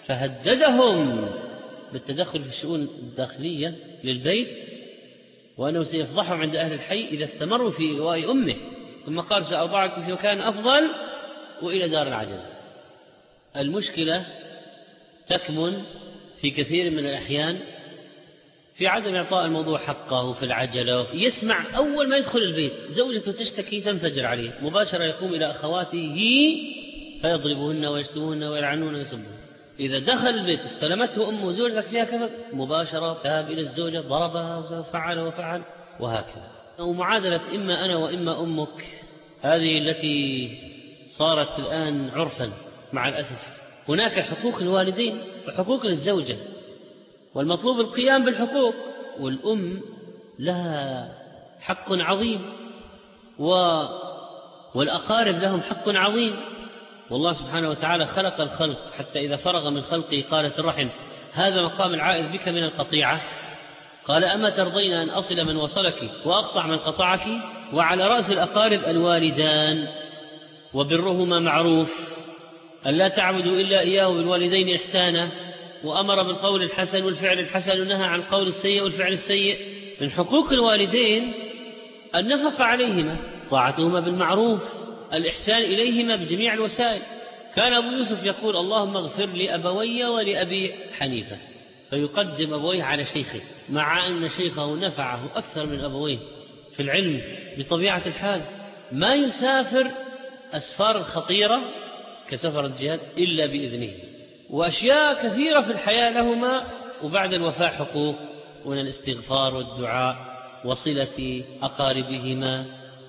فهددهم بالتدخل في الشؤون الداخلية للبيت، وأنه سيفضحهم عند أهل الحي إذا استمروا في إيواء أمه. ثم قال: سأضعكم في مكان أفضل وإلى دار العجزة. المشكلة تكمن في كثير من الأحيان في عدم إعطاء الموضوع حقه في العجلة. يسمع أول ما يدخل البيت زوجته تشتكي تنفجر عليه، مباشرة يقوم إلى أخواته فيضربهن ويشتمهن ويلعنون ويسبون. إذا دخل البيت استلمته أمه زوجتك فيها كذا مباشرة ذهب إلى الزوجة ضربها وفعل وفعل وهكذا. ومعادلة إما أنا وإما أمك هذه التي صارت الآن عرفا مع الأسف. هناك حقوق الوالدين وحقوق الزوجة، والمطلوب القيام بالحقوق، والأم لها حق عظيم و... والأقارب لهم حق عظيم. والله سبحانه وتعالى خلق الخلق حتى إذا فرغ من خلقه قالت الرحم هذا مقام العائذ بك من القطيعة. قال أما ترضين أن أصل من وصلك وأقطع من قطعك؟ وعلى رأس الأقارب الوالدان وبرهما معروف، ألا تعبدوا إلا إياه بالوالدين إحسانا، وأمر بالقول الحسن والفعل الحسن ونهى عن قول السيء والفعل السيء. من حقوق الوالدين النفقة عليهما، طاعتهما بالمعروف، الإحسان إليهما بجميع الوسائل. كان أبو يوسف يقول اللهم اغفر لأبوي ولأبي حنيفة، فيقدم أبويه على شيخه، مع أن شيخه نفعه أكثر من أبويه في العلم بطبيعة الحال. ما يسافر أسفار خطيرة كسفر الجهاد إلا بإذنه، وأشياء كثيرة في الحياة لهما. وبعد الوفاة حقوق من الاستغفار والدعاء وصلة أقاربهما.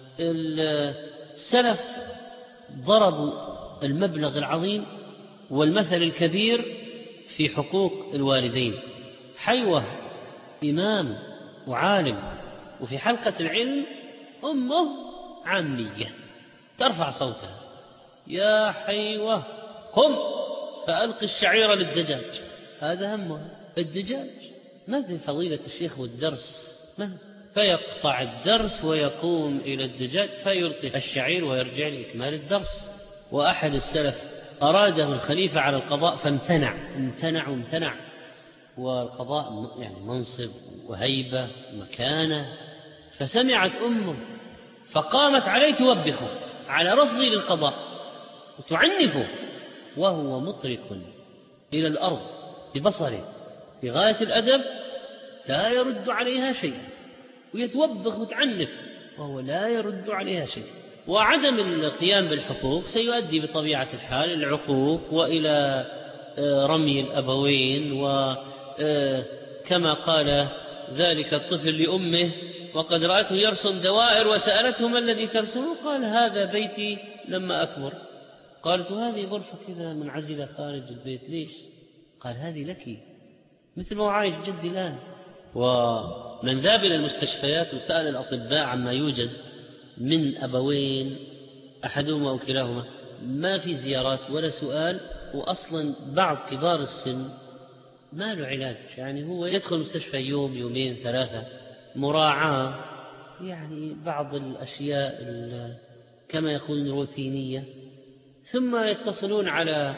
السلف ضربوا المبلغ العظيم والمثل الكبير في حقوق الوالدين. حيوة إمام وعالم، وفي حلقة العلم أمه عامية ترفع صوتها يا حيوة قم فألقي الشعير للدجاج. هذا همه الدجاج، ما في فضيلة الشيخ والدرس، ما فيقطع الدرس ويقوم إلى الدجاج فيلقي الشعير ويرجع لإكمال الدرس. وأحد السلف أراده الخليفة على القضاء فامتنع امتنع وامتنع والقضاء يعني منصب وهيبة ومكانة. فسمعت أمه فقامت عليه توبخه على رفضه للقضاء وتعنفه، وهو مطرق إلى الأرض ببصره في غاية الأدب، لا يرد عليها شيئا، ويتوبخ وتعنف وهو لا يرد عليها شيئا. وعدم القيام بالحقوق سيؤدي بطبيعة الحال العقوق وإلى رمي الأبوين. وكما قال ذلك الطفل لأمه وقد رأته يرسم دوائر وسألته ما الذي ترسمه؟ قال هذا بيتي لما أكبر. قالت هذه غرفة كذا منعزلة خارج البيت ليش؟ قال هذه لك، مثل ما عايش جدي الآن. ومن ذهب إلى المستشفيات وسأل الأطباء عما يوجد من أبوين أحدهما أو كلاهما، ما في زيارات ولا سؤال، وأصلا بعض كبار السن ما له علاج، يعني هو يدخل المستشفى يوم يومين ثلاثة مراعاة، يعني بعض الأشياء كما يقولون روتينية، ثم يتصلون على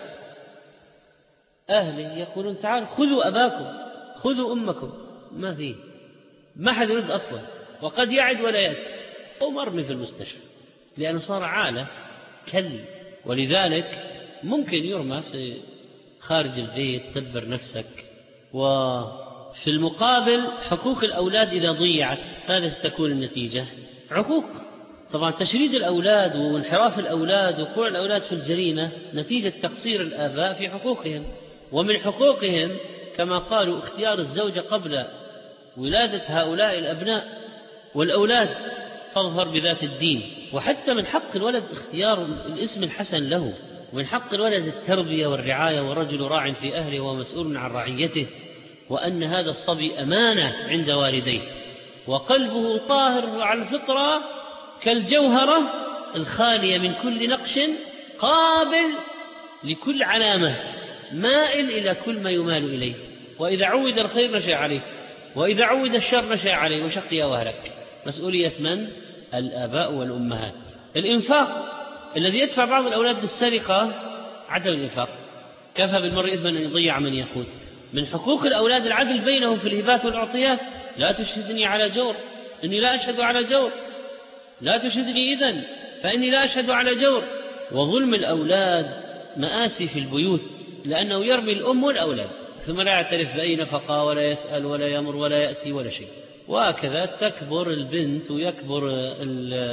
أهله يقولون تعالوا خذوا أباكم خذوا أمكم، ما فيه، ما حد يرد أصلا، وقد يعد ولا يأتي ومرمي في المستشفى لأنه صار عالة كل. ولذلك ممكن يرمى في خارج البيت، تدبر نفسك. وفي المقابل حقوق الأولاد إذا ضيعت هذا ستكون النتيجة عقوق. طبعا تشريد الأولاد وانحراف الأولاد وقوع الأولاد في الجريمة نتيجة تقصير الآباء في حقوقهم. ومن حقوقهم كما قالوا اختيار الزوجة قبل ولادة هؤلاء الأبناء والأولاد، فاظفر بذات الدين. وحتى من حق الولد اختيار الاسم الحسن له، ومن حق الولد التربية والرعاية، والرجل راع في أهله ومسؤول عن رعيته، وأن هذا الصبي أمانة عند والديه، وقلبه طاهر على الفطرة كالجوهرة الخالية من كل نقش، قابل لكل علامة، مائل إلى كل ما يمال إليه، وإذا عود الخير نشأ عليه، وإذا عود الشر نشأ عليه وشقي وهلك. مسؤولية من؟ الآباء والأمهات. الإنفاق الذي يدفع بعض الأولاد بالسرقة عدم الإنفاق، كفى بالمرء إثما أن يضيع من يقود. من حقوق الأولاد العدل بينهم في الهبات والأعطيات. لا تشهدني على جور، إني لا أشهد على جور، لا تشهدني إذن فإني لا أشهد على جور. وظلم الأولاد مآسي في البيوت، لأنه يرمي الأم والأولاد ثم لا يعترف بأي نفقة ولا يسأل ولا يمر ولا يأتي ولا شيء. وهكذا تكبر البنت ويكبر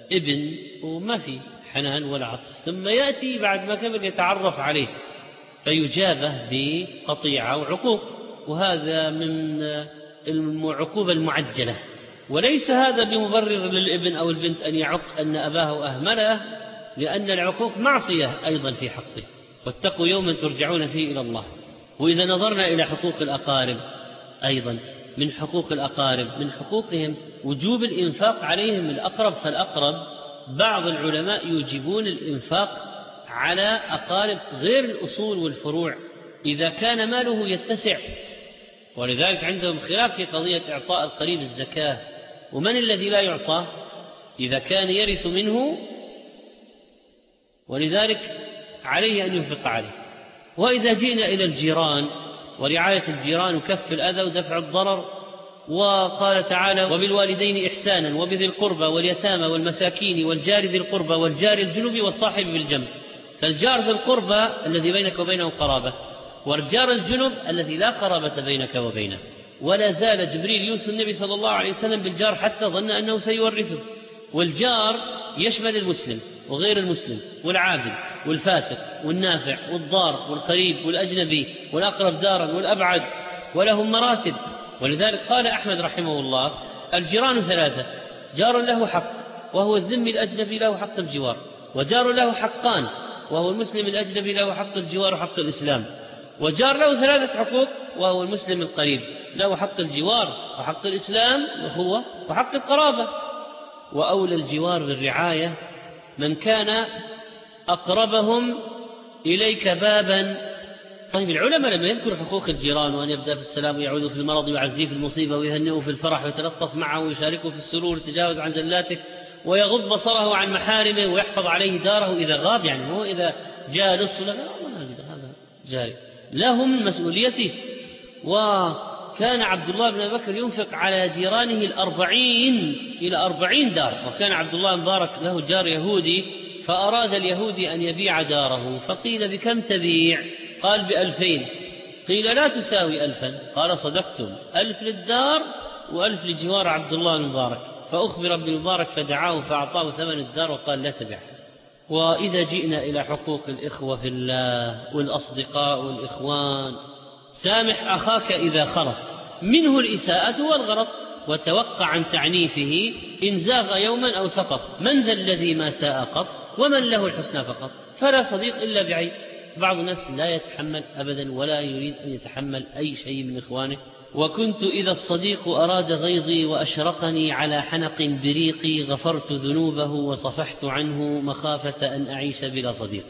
ابن وما في حنان ولا عطف، ثم يأتي بعد ما كبر يتعرف عليه فيجابه بقطيعة وعقوق، وهذا من العقوبة المعجلة. وليس هذا بمبرر للابن أو البنت أن يعق أن أباه أهمله، لأن العقوق معصية أيضا في حقه، واتقوا يوما ترجعون فيه إلى الله. وإذا نظرنا إلى حقوق الأقارب أيضا من حقوق الأقارب من حقوقهم وجوب الإنفاق عليهم الأقرب فالأقرب. بعض العلماء يوجبون الإنفاق على أقارب غير الأصول والفروع إذا كان ماله يتسع، ولذلك عندهم خلاف في قضية إعطاء القريب الزكاة، ومن الذي لا يعطاه إذا كان يرث منه، ولذلك عليه أن ينفق عليه. وإذا جئنا إلى الجيران ورعاية الجيران وكف الأذى ودفع الضرر، وقال تعالى وبالوالدين إحسانا وبذي القربى واليتامى والمساكين والجار ذي القربى والجار الجنب والصاحب بالجنب. فالجار ذي القربى الذي بينك وبينه قرابة، والجار الجنب الذي لا قرابة بينك وبينه. ولا زال جبريل يوصي النبي صلى الله عليه وسلم بالجار حتى ظن أنه سيورثه. والجار يشمل المسلم وغير المسلم والعابد والفاسق والنافع والضار والقريب والأجنبي والأقرب دارا والأبعد، ولهم مراتب. ولذلك قال أحمد رحمه الله الجيران ثلاثة: جار له حق وهو الذمي الأجنبي له حق الجوار، وجار له حقان وهو المسلم الأجنبي له حق الجوار وحق الإسلام، وجار له ثلاثة حقوق وهو المسلم القريب له حق الجوار وحق الإسلام وهو وحق القرابة. وأولى الجوار بالرعاية من كان أقربهم إليك بابا. طيب العلماء لما يذكر حقوق الجيران وأن يبدأ في السلام ويعود في المرض ويعزيه في المصيبة ويهنئه في الفرح ويتلطف معه ويشاركه في السرور ويتجاوز عن زلاته ويغض بصره عن محارمه ويحفظ عليه داره إذا غاب، يعني هو إذا جالس ولا هذا جاري لهم مسؤوليته. وكان عبد الله بن بكر ينفق على جيرانه الأربعين إلى أربعين دار. وكان عبد الله مبارك له جار يهودي فأراد اليهودي أن يبيع داره، فقيل بكم تبيع؟ قال بألفين. قيل لا تساوي ألفا، قال صدقتم، ألف للدار وألف لجوار عبد الله المبارك. فأخبر ابن مبارك فدعاه فأعطاه ثمن الدار وقال لا تبيع. وإذا جئنا إلى حقوق الإخوة في الله والأصدقاء والإخوان: سامح أخاك إذا خرط منه الإساءة والغلط، وتوقع عن تعنيفه إن زاغ يوما أو سقط. من ذا الذي ما ساء قط ومن له الحسنى فقط، فلا صديق إلا بعيب. بعض الناس لا يتحمل أبدا ولا يريد أن يتحمل أي شيء من إخوانه. وكنت إذا الصديق أراد غيظي وأشرقني على حنق بريقي غفرت ذنوبه وصفحت عنه مخافة أن أعيش بلا صديقي.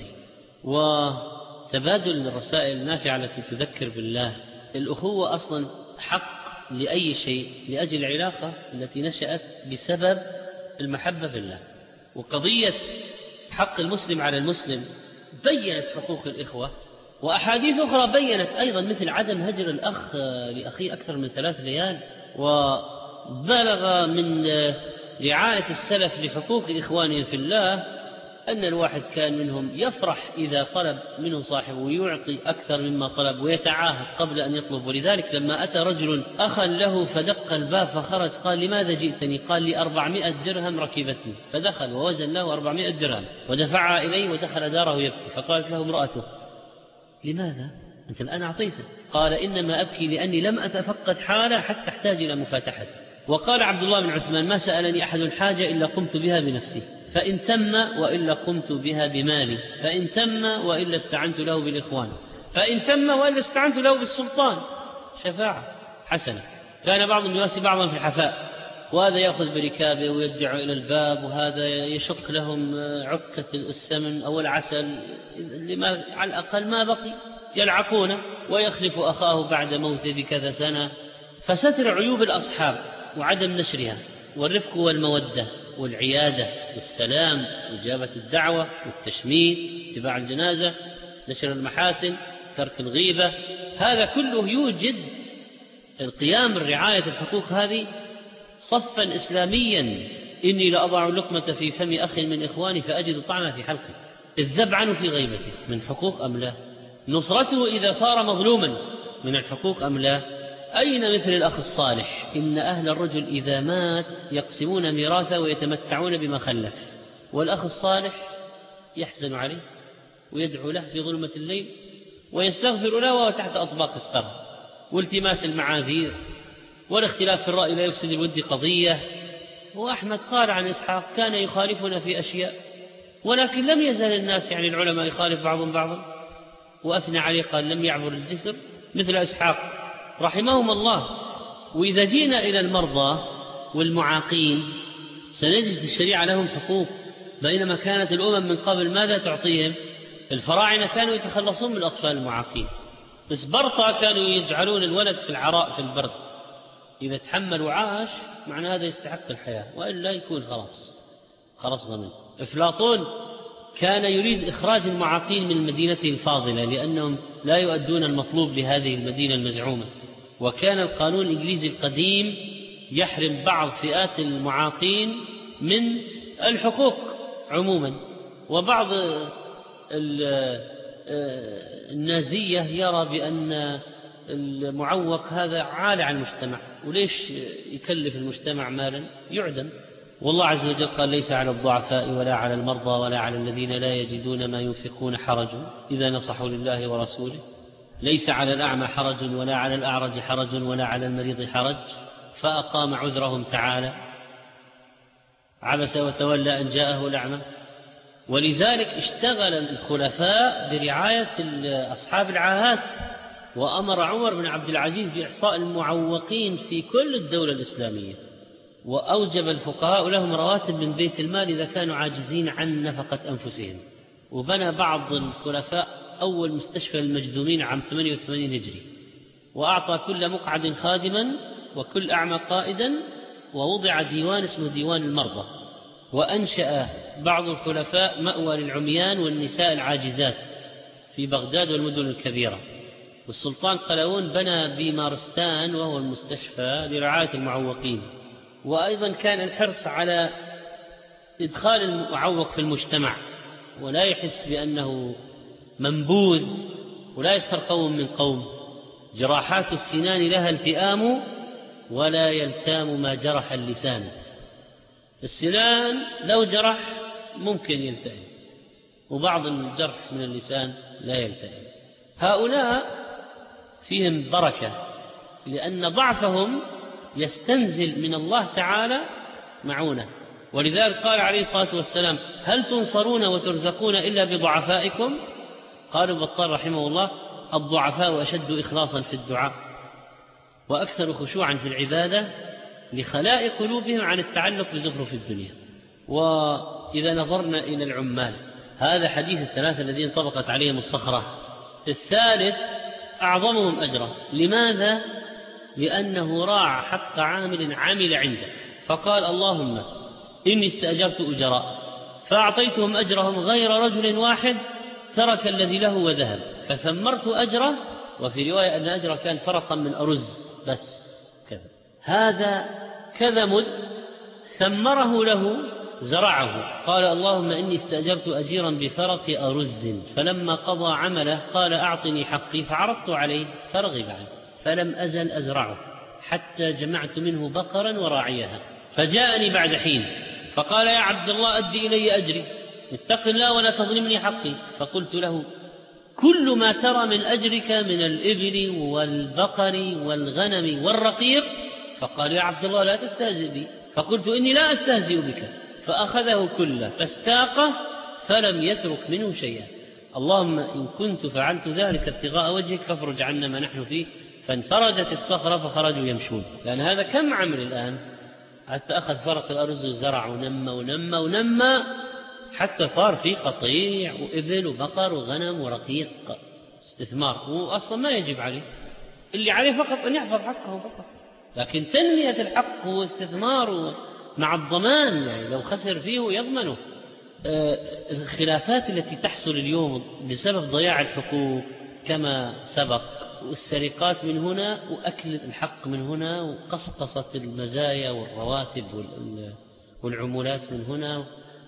وتبادل الرسائل النافعة التي تذكر بالله. الأخوة أصلا حق لأي شيء لأجل العلاقة التي نشأت بسبب المحبة في الله. وقضية حق المسلم على المسلم بيّنت حقوق الإخوة، وأحاديث أخرى بيّنت أيضا مثل عدم هجر الأخ لأخيه أكثر من ثلاث ليال. وبلغ من رعاية السلف لحقوق إخوانهم في الله أن الواحد كان منهم يفرح إذا طلب منه صاحبه ويعطي أكثر مما طلب ويتعاهد قبل أن يطلب. ولذلك لما أتى رجل أخا له فدق الباب فخرج قال: لماذا جئتني؟ قال: لي أربعمائة درهم ركبتني. فدخل ووزن له أربعمائة درهم ودفعها إليه ودخل داره يبكي. فقالت له امرأته: لماذا؟ أنت الآن أعطيته. قال: إنما أبكي لأني لم أتفقد حاله حتى أحتاج إلى مفاتحته. وقال عبد الله بن عثمان: ما سألني أحد الحاجة إلا قمت بها بنفسي، فإن تم وإلا قمت بها بمالي، فإن تم وإلا استعنت له بالإخوان، فإن تم وإلا استعنت له بالسلطان. شفاعة حسنة. كان بعضهم يواسي بعضا في الحفاء، وهذا يأخذ بركابه ويدعو إلى الباب، وهذا يشق لهم عكة السمن أو العسل لما على الأقل ما بقي، يلعقونه ويخلف أخاه بعد موته بكذا سنة. فستر عيوب الأصحاب وعدم نشرها، والرفق والمودة والعيادة والسلام وإجابة الدعوة والتشميت، اتباع الجنازة، نشر المحاسن، ترك الغيبة، هذا كله يوجد القيام بالرعاية الحقوق هذه صفا إسلاميا. إني لأضع اللقمة في فم أخ من إخواني فأجد طعمها في حلقه. الذبعن في غيبته من حقوق أم لا؟ نصرته إذا صار مظلوما من الحقوق أم لا؟ أين مثل الأخ الصالح؟ إن أهل الرجل إذا مات يقسمون ميراثه ويتمتعون بما خلف، والأخ الصالح يحزن عليه ويدعو له في ظلمة الليل ويستغفر له وهو تحت أطباق الثرى، والتماس المعاذير والاختلاف في الرأي لا يفسد الود قضية. وأحمد قال عن إسحاق كان يخالفنا في أشياء، ولكن لم يزل الناس يعني العلماء يخالف بعضهم بعضا، وأثنى عليه قال لم يعبر الجسر مثل إسحاق رحمهم الله. وإذا جينا إلى المرضى والمعاقين سنجد الشريعة لهم حقوق، بينما كانت الأمم من قبل ماذا تعطيهم؟ الفراعنة كانوا يتخلصون من الأطفال المعاقين، سبرطة كانوا يجعلون الولد في العراء في البرد، إذا تحمل وعاش معنى هذا يستحق الحياة، وإلا يكون خلاص خلاص ضمن. أفلاطون كان يريد إخراج المعاقين من المدينة الفاضلة لأنهم لا يؤدون المطلوب لهذه المدينة المزعومة، وكان القانون الإنجليزي القديم يحرم بعض فئات المعاقين من الحقوق عموما. وبعض النازية يرى بأن المعوق هذا عالة على المجتمع، وليش يكلف المجتمع مالا؟ يعدم. والله عز وجل قال ليس على الضعفاء ولا على المرضى ولا على الذين لا يجدون ما ينفقون حرج إذا نصحوا لله ورسوله، ليس على الأعمى حرج ولا على الأعرج حرج ولا على المريض حرج، فأقام عذرهم تعالى. عبس وتولى أن جاءه الأعمى. ولذلك اشتغل الخلفاء برعاية أصحاب العاهات، وأمر عمر بن عبد العزيز بإحصاء المعوقين في كل الدولة الإسلامية، وأوجب الفقهاء لهم رواتب من بيت المال إذا كانوا عاجزين عن نفقة أنفسهم. وبنى بعض الخلفاء أول مستشفى للمجذومين عام ثمانية وثمانين هجري، وأعطى كل مقعد خادما وكل أعمى قائدا، ووضع ديوان اسمه ديوان المرضى. وأنشأ بعض الخلفاء مأوى للعميان والنساء العاجزات في بغداد والمدن الكبيرة. والسلطان قلاوون بنى بمارستان وهو المستشفى لرعاية المعوقين. وأيضا كان الحرص على إدخال المعوق في المجتمع ولا يحس بأنه منبوذ، ولا يسخر قوم من قوم. جراحات السنان لها التئام ولا يلتام ما جرح اللسان. السنان لو جرح ممكن يلتئم، وبعض الجرح من اللسان لا يلتئم. هؤلاء فيهم بركة لأن ضعفهم يستنزل من الله تعالى معونة. ولذلك قال عليه الصلاة والسلام هل تنصرون وترزقون إلا بضعفائكم؟ قالوا بطال رحمه الله الضعفاء أشد إخلاصا في الدعاء وأكثر خشوعا في العبادة لخلاء قلوبهم عن التعلق بزخرف الدنيا. وإذا نظرنا إلى العمال، هذا حديث الثلاثة الذين طبقت عليهم الصخرة. الثالث أعظمهم أجرا. لماذا؟ لأنه راعى حق عامل عامل عنده، فقال اللهم إني استأجرت أجراء فأعطيتهم أجرهم غير رجل واحد ترك الذي له وذهب فثمرت أجره. وفي رواية أن أجره كان فرقا من أرز بس كذا. هذا كذا مد ثمره له زرعه. قال اللهم إني استأجرت أجيرا بفرق أرز فلما قضى عمله قال أعطني حقي فعرضت عليه فرغب عنه فلم أزل أزرعه حتى جمعت منه بقرا وراعيها. فجاءني بعد حين فقال يا عبد الله أدي إلي أجري، اتق الله ولا تظلمني حقي. فقلت له كل ما ترى من أجرك من الإبل والبقر والغنم والرقيق. فقال يا عبد الله لا تستهزئ بي. فقلت إني لا أستهزئ بك. فأخذه كله فاستاقه فلم يترك منه شيئا. اللهم إن كنت فعلت ذلك ابتغاء وجهك فافرج عنا ما نحن فيه. فانفردت الصخرة فخرجوا يمشون. لأن هذا كم عمل الآن حتى أخذ فرق الأرز وزرع ونمى ونمى ونمى حتى صار في قطيع وإبل وبقر وغنم ورقيق. استثمار وأصلا ما يجب عليه، اللي عليه فقط أن يحفظ حقه فقط. لكن تنمية الحق هو استثمار مع الضمان، يعني لو خسر فيه يضمنه. آه الخلافات التي تحصل اليوم بسبب ضياع الحقوق كما سبق، والسرقات من هنا وأكل الحق من هنا وقصقصة المزايا والرواتب والعمولات من هنا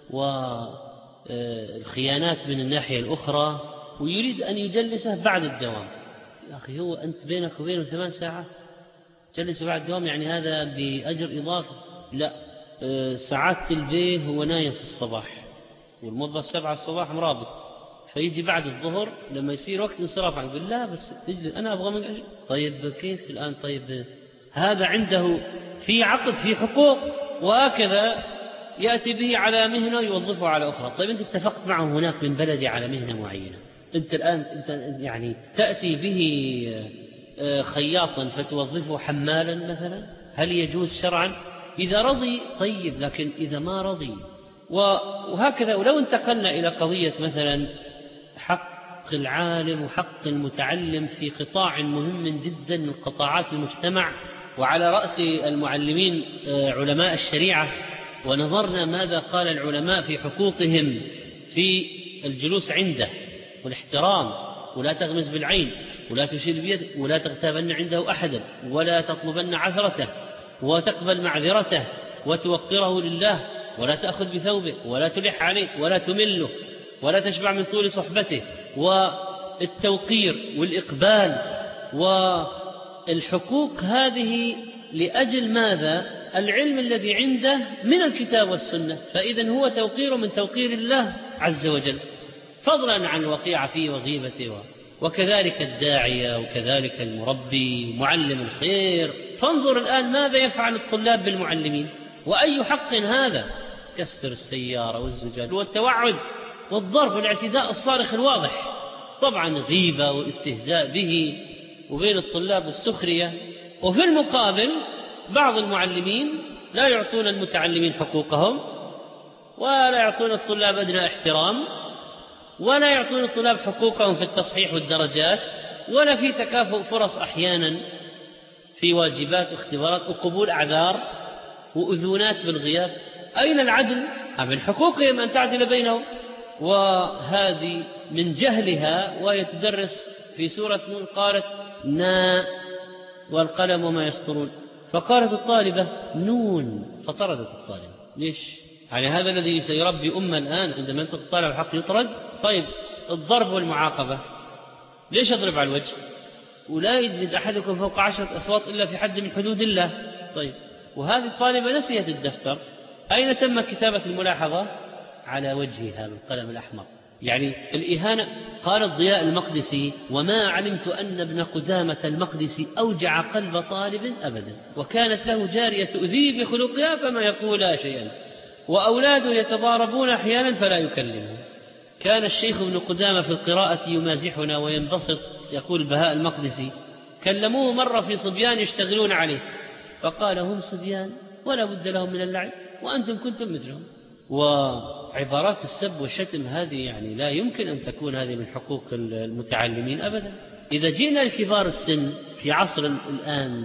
والخيانات من الناحية الأخرى، ويريد أن يجلسه بعد الدوام. يا أخي هو أنت بينك وبينه ثمان ساعات جلس بعد الدوام يعني هذا بأجر إضافي؟ لا. ساعات البيه هو نايم في الصباح، والموظف سبعة الصباح مرابط، فيجي بعد الظهر لما يصير وقت انصراف يقول لا بس اجلس أنا أبغى من أجل. طيب كيف الآن؟ طيب هذا عنده في عقد، في حقوق، وهكذا يأتي به على مهنة يوظفه على أخرى. طيب أنت اتفقت معه هناك من بلدي على مهنة معينة، أنت الآن أنت يعني تأتي به خياطا فتوظفه حمالا مثلا، هل يجوز شرعا؟ إذا رضي طيب، لكن إذا ما رضي وهكذا. ولو انتقلنا إلى قضية مثلا حق العالم وحق المتعلم في قطاع مهم جدا من قطاعات المجتمع، وعلى رأس المعلمين علماء الشريعة، ونظرنا ماذا قال العلماء في حقوقهم في الجلوس عنده والاحترام، ولا تغمز بالعين، ولا تشير بيد، ولا تغتابن عنده أحدا، ولا تطلبن عثرته، وتقبل معذرته، وتوقره لله، ولا تأخذ بثوبه، ولا تلح عليه، ولا تمله، ولا تشبع من طول صحبته، والتوقير والإقبال والحقوق هذه لأجل ماذا؟ العلم الذي عنده من الكتاب والسنة، فإذن هو توقير من توقير الله عز وجل، فضلا عن الوقيعة فيه وغيبته. وكذلك الداعية، وكذلك المربي معلم الخير. فانظر الآن ماذا يفعل الطلاب بالمعلمين، وأي حق هذا؟ كسر السيارة والزجاج والتوعد والضرب والاعتداء الصارخ الواضح، طبعا غيبة واستهزاء به وبين الطلاب السخرية. وفي المقابل بعض المعلمين لا يعطون المتعلمين حقوقهم، ولا يعطون الطلاب أدنى احترام، ولا يعطون الطلاب حقوقهم في التصحيح والدرجات، ولا في تكافؤ فرص أحيانا في واجبات واختبارات وقبول أعذار وأذونات بالغياب. أين العدل؟ من حقوقهم أن تعدل بينهم. وهذه من جهلها، وهي تدرس في سورة نون قالت نا والقلم وما يسطرون، فقالت الطالبة نون فطردت الطالبة. ليش؟ يعني هذا الذي سيربي أمة الآن عندما ينطق الطالب الحق يطرد. طيب الضرب والمعاقبة، ليش أضرب على الوجه؟ ولا يجد أحدكم فوق عشرة أصوات إلا في حد من حدود الله. طيب وهذه الطالبة نسيت الدفتر، أين تم كتابة الملاحظة؟ على وجهها بالقلم الأحمر. يعني الإهانة. قال الضياء المقدسي وما علمت أن ابن قدامة المقدسي أوجع قلب طالب أبدا، وكانت له جارية تؤذيه بخلقها فما يقول لا شيئا، وأولاده يتضاربون أحيانا فلا يكلمهم. كان الشيخ ابن قدامة في القراءة يمازحنا وينبسط. يقول بهاء المقدسي كلموه مرة في صبيان يشتغلون عليه فقال هم صبيان ولا بد لهم من اللعب وأنتم كنتم مثلهم. وعبارات السب والشتم هذه يعني لا يمكن أن تكون هذه من حقوق المتعلمين أبدا. إذا جينا لكبار السن في عصر الآن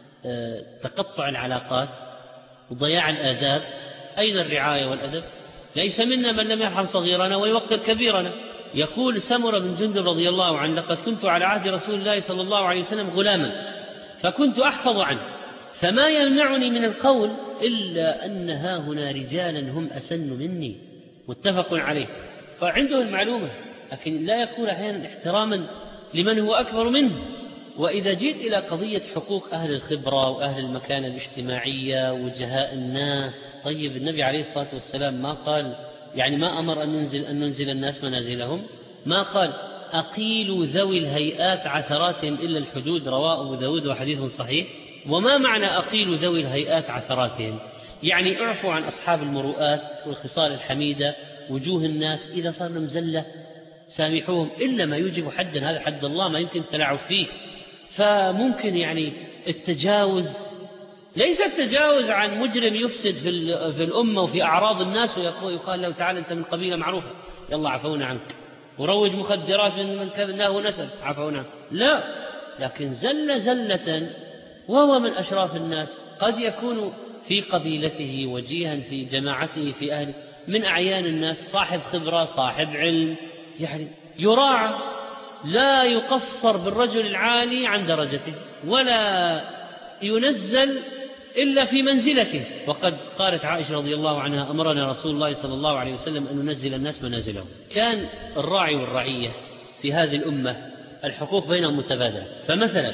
تقطع العلاقات وضياع الآداب، أين الرعاية والأدب؟ ليس منا من لم يرحم صغيرنا ويوقر كبيرنا. يقول سمرة بن جندب رضي الله عنه لقد كنت على عهد رسول الله صلى الله عليه وسلم غلاما فكنت أحفظ عنه، فما يمنعني من القول إلا أن ها هنا رجالا هم أسن مني، متفق عليه. فعنده المعلومة، لكن لا يكون أحيانا احتراما لمن هو أكبر منه. وإذا جيت إلى قضية حقوق أهل الخبرة وأهل المكانة الاجتماعية وجهاء الناس، طيب النبي عليه الصلاة والسلام ما قال يعني ما أمر أن ننزل, أن ننزل الناس منازلهم؟ ما قال أقيلوا ذوي الهيئات عثراتهم إلا الحدود، رواه أبو داود وحديث صحيح. وما معنى أقيلوا ذوي الهيئات عثراتهم؟ يعني اعفوا عن أصحاب المروءات والخصال الحميدة وجوه الناس، إذا صار لهم زلة سامحوهم، إلا ما يوجب حدا، هذا حد الله ما يمكن التلاعب فيه. فممكن يعني التجاوز، ليس التجاوز عن مجرم يفسد في الأمة وفي أعراض الناس ويقال له تعالى أنت من قبيلة معروفة يلا عفونا عنك، وروج مخدرات من كذناه نسب عفونا، لا، لكن زل زلة وهو من أشراف الناس، قد يكون في قبيلته وجيها في جماعته في أهله من أعيان الناس، صاحب خبرة صاحب علم، يعني يراعى، لا يقصر بالرجل العالي عن درجته ولا ينزل إلا في منزلته. وقد قالت عائشة رضي الله عنها أمرنا رسول الله صلى الله عليه وسلم أن ننزل الناس منازلهم. كان الراعي والرعية في هذه الأمة الحقوق بينهم متبادلة. فمثلا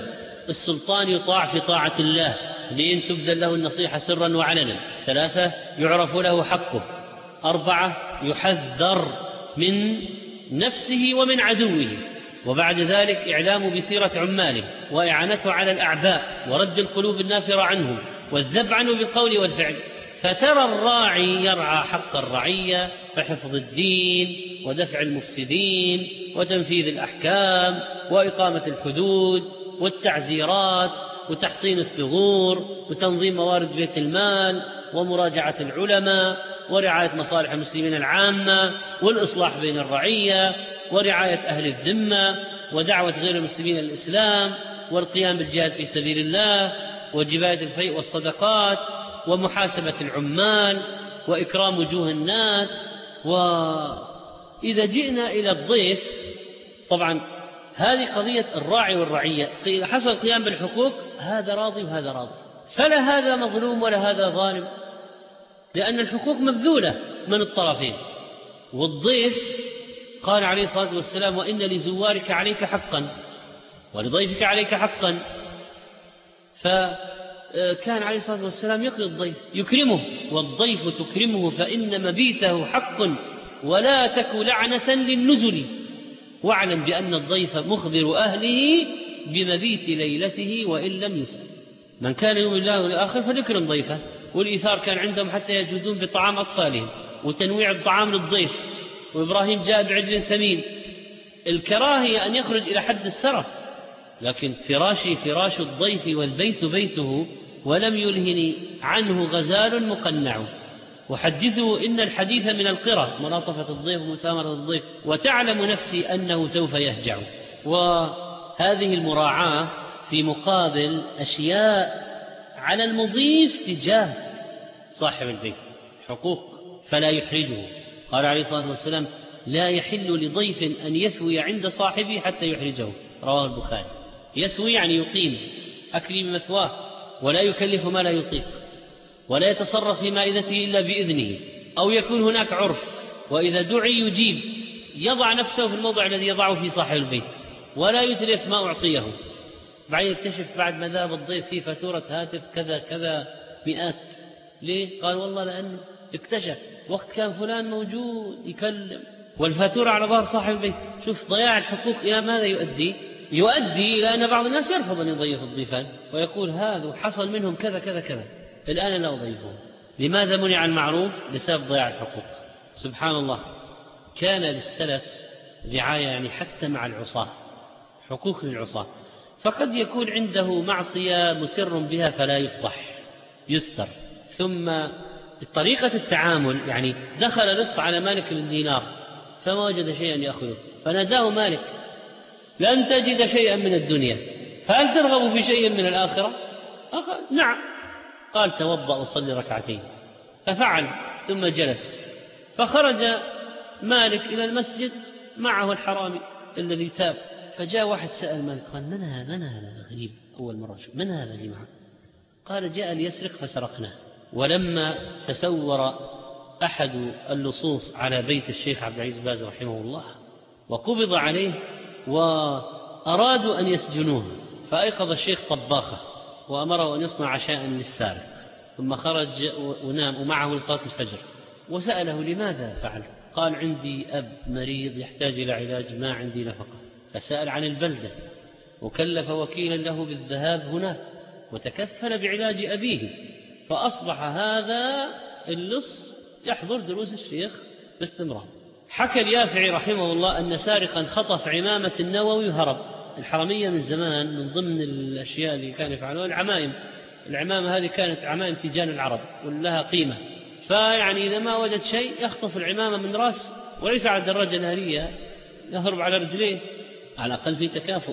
السلطان يطاع في طاعة الله، اثنين تبذل له النصيحة سرا وعلنا، ثلاثة يعرف له حقه، أربعة يحذر من نفسه ومن عدوه، وبعد ذلك إعلام بسيرة عماله وإعانته على الأعباء ورد القلوب النافرة عنهم والذب عنه بالقول والفعل. فترى الراعي يرعى حق الرعية فحفظ الدين ودفع المفسدين وتنفيذ الأحكام وإقامة الحدود والتعزيرات وتحصين الثغور وتنظيم موارد بيت المال ومراجعة العلماء ورعاية مصالح المسلمين العامة والإصلاح بين الرعية ورعاية أهل الذمة ودعوة غير المسلمين الإسلام والقيام بالجهاد في سبيل الله وجباية الفيء والصدقات ومحاسبة العمال وإكرام وجوه الناس. وإذا جئنا إلى الضيف، طبعا هذه قضية الراعي والرعية، إذا حصل القيام بالحقوق هذا راضي وهذا راضي، فلا هذا مظلوم ولا هذا ظالم، لأن الحقوق مبذولة من الطرفين. والضيف قال عليه الصلاة والسلام: وإن لزوارك عليك حقا ولضيفك عليك حقا. فكان عليه الصلاة والسلام يقري الضيف يكرمه، والضيف تكرمه فإن مبيته حق ولا تك لعنة للنزل، واعلم بأن الضيف مخبر أهله بمبيت ليلته وإن لم يسأل. من كان يؤمن الله والآخر فليكرم ضيفه. والإيثار كان عندهم حتى يجودون بطعام أطفالهم وتنويع الطعام للضيف. وإبراهيم جاء بعجل سمين. الكراهية أن يخرج إلى حد السرف، لكن فراشي فراش الضيف والبيت بيته ولم يلهني عنه غزال مقنع. وحدثوا إن الحديث من القرى، ملاطفة الضيف ومسامرة الضيف، وتعلم نفسي أنه سوف يهجع. وهذه المراعاة في مقابل أشياء على المضيف تجاه صاحب البيت، حقوق فلا يحرجه. قال عليه الصلاة والسلام: لا يحل لضيف أن يثوي عند صاحبه حتى يحرجه، رواه البخاري. يثوي يعني يقيم أكل مثواه ولا يكلف ما لا يطيق، ولا يتصرف في مائدته إلا بإذنه، أو يكون هناك عرف، وإذا دعي يجيب، يضع نفسه في الموضع الذي يضعه في صاحب البيت ولا يتلف ما أعطيه. بعدين يكتشف بعد ما ذهب الضيف في فاتورة هاتف كذا كذا مئات. ليه؟ قال والله لأن اكتشف وقت كان فلان موجود يكلم، والفاتورة على ظهر صاحب البيت. شوف ضياع الحقوق إلى ماذا يؤدي؟ يؤدي إلى أن بعض الناس يرفض أن يضيف الضيفان ويقول هذا حصل منهم كذا كذا كذا، الآن لا أضيفهم. لماذا منع المعروف؟ بسبب ضياع الحقوق. سبحان الله، كان للسلف رعاية يعني حتى مع العصاة، حقوق للعصاة. فقد يكون عنده معصية مسر بها فلا يفضح، يستر. ثم طريقة التعامل، يعني دخل لص على مالك بن دينار فما وجد شيئا يأخذه، فناداه مالك: لن تجد شيئا من الدنيا، فهل ترغب في شيء من الآخرة؟ قال: نعم. قال: توضأ وصلي ركعتين. ففعل ثم جلس، فخرج مالك إلى المسجد معه الحرامي الذي تاب. فجاء واحد سأل مالك قال: من هذا؟ من هذا غريب، أول مرة شوف، من هذا اللي معه؟ قال: جاء ليسرق فسرقناه. ولما تسور أحد اللصوص على بيت الشيخ عبد العزيز باز رحمه الله وقبض عليه وأرادوا أن يسجنوه، فأيقظ الشيخ طباخه وأمره أن يصنع عشاء للسارق، ثم خرج ونام ومعه لصلاة الفجر، وسأله: لماذا فعل؟ قال: عندي أب مريض يحتاج إلى علاج، ما عندي نفقة. فسأل عن البلدة وكلف وكيلا له بالذهاب هناك وتكفل بعلاج أبيه. فأصبح هذا اللص يحضر دروس الشيخ باستمرار. حكى اليافعي رحمه الله أن سارقا خطف عمامة النووي وهرب. الحرمية من زمان من ضمن الأشياء اللي كانوا يفعلون العمائم. العمامة هذه كانت عمائم تيجان العرب ولها قيمة، فيعني إذا ما وجد شيء يخطف العمامة من رأس، وليس على الدراجة نارية، يهرب على رجليه، على الأقل في تكافؤ.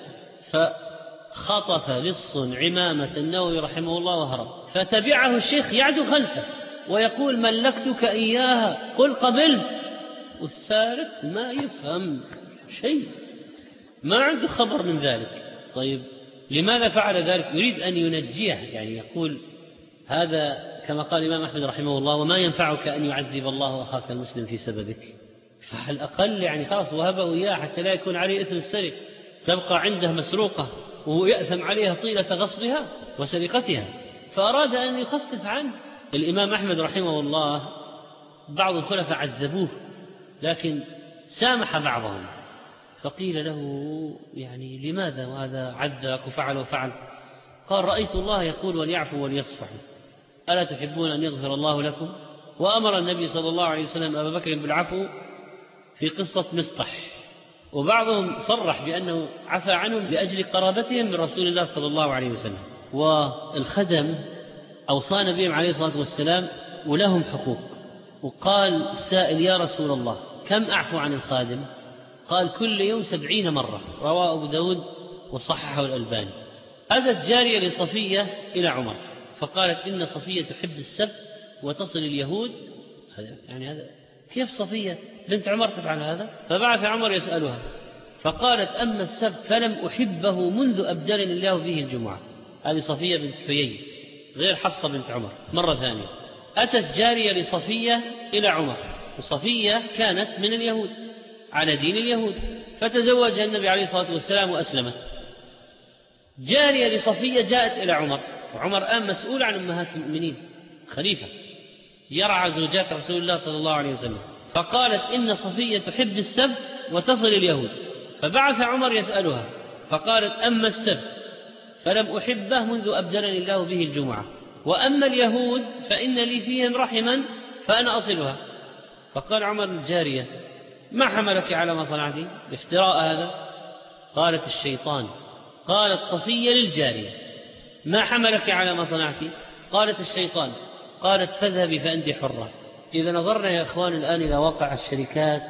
فخطف لص عمامة النووي رحمه الله وهرب، فتبعه الشيخ يعدو خلفه ويقول: ملكتك إياها قل قبلت. والسارق ما يفهم شيء، ما عنده خبر من ذلك. طيب لماذا فعل ذلك؟ يريد أن ينجيه، يعني يقول هذا كما قال الإمام أحمد رحمه الله: وما ينفعك أن يعذب الله أخاك المسلم في سببك. فعلى الأقل يعني خلاص وهبه إياه حتى لا يكون عليه إثم السرقة، تبقى عنده مسروقة ويأثم عليها طيلة غصبها وسرقتها، فأراد أن يخفف عنه. الإمام أحمد رحمه الله بعض الخلفاء عذبوه لكن سامح بعضهم، فقيل له يعني لماذا وهذا عذبك وفعل وفعل؟ قال رأيت الله يقول وليعفوا وليصفحوا، ألا تحبون أن يغفر الله لكم؟ وأمر النبي صلى الله عليه وسلم أبا بكر بالعفو في قصة مصطح، وبعضهم صرح بأنه عفى عنهم لأجل قرابتهم من رسول الله صلى الله عليه وسلم. والخدم أوصانا بهم عليه الصلاة والسلام ولهم حقوق، وقال السائل يا رسول الله كم أعفو عن الخادم؟ قال كل يوم سبعين مرة، رواه أبو داود وصححه الألباني. أتت جارية لصفية إلى عمر فقالت إن صفية تحب السبت وتصل اليهود. يعني هذا كيف صفية بنت عمر تفعل هذا؟ فبعث عمر يسألها فقالت أما السبت فلم أحبه منذ أبدلني الله به الجمعة. هذه صفية بنت حيي غير حفصة بنت عمر. مرة ثانية أتت جارية لصفية إلى عمر، وصفية كانت من اليهود على دين اليهود، فتزوجها النبي عليه الصلاة والسلام وأسلمت. جارية لصفية جاءت إلى عمر، وعمر الآن مسؤول عن أمهات المؤمنين خليفة يرعى زوجات رسول الله صلى الله عليه وسلم، فقالت إن صفية تحب السبت وتصل اليهود. فبعث عمر يسألها فقالت أما السبت فلم أحبه منذ أبدلني الله به الجمعة، وأما اليهود فإن لي فيهم رحما فأنا أصلها. فقال عمر الجارية ما حملك على ما صنعتي؟ افتراء هذا؟ قالت الشيطان. قالت صفية للجارية ما حملك على ما صنعتي؟ قالت الشيطان. قالت فاذهبي فأنت حرة. إذا نظرنا يا أخوان الآن إلى واقع الشركات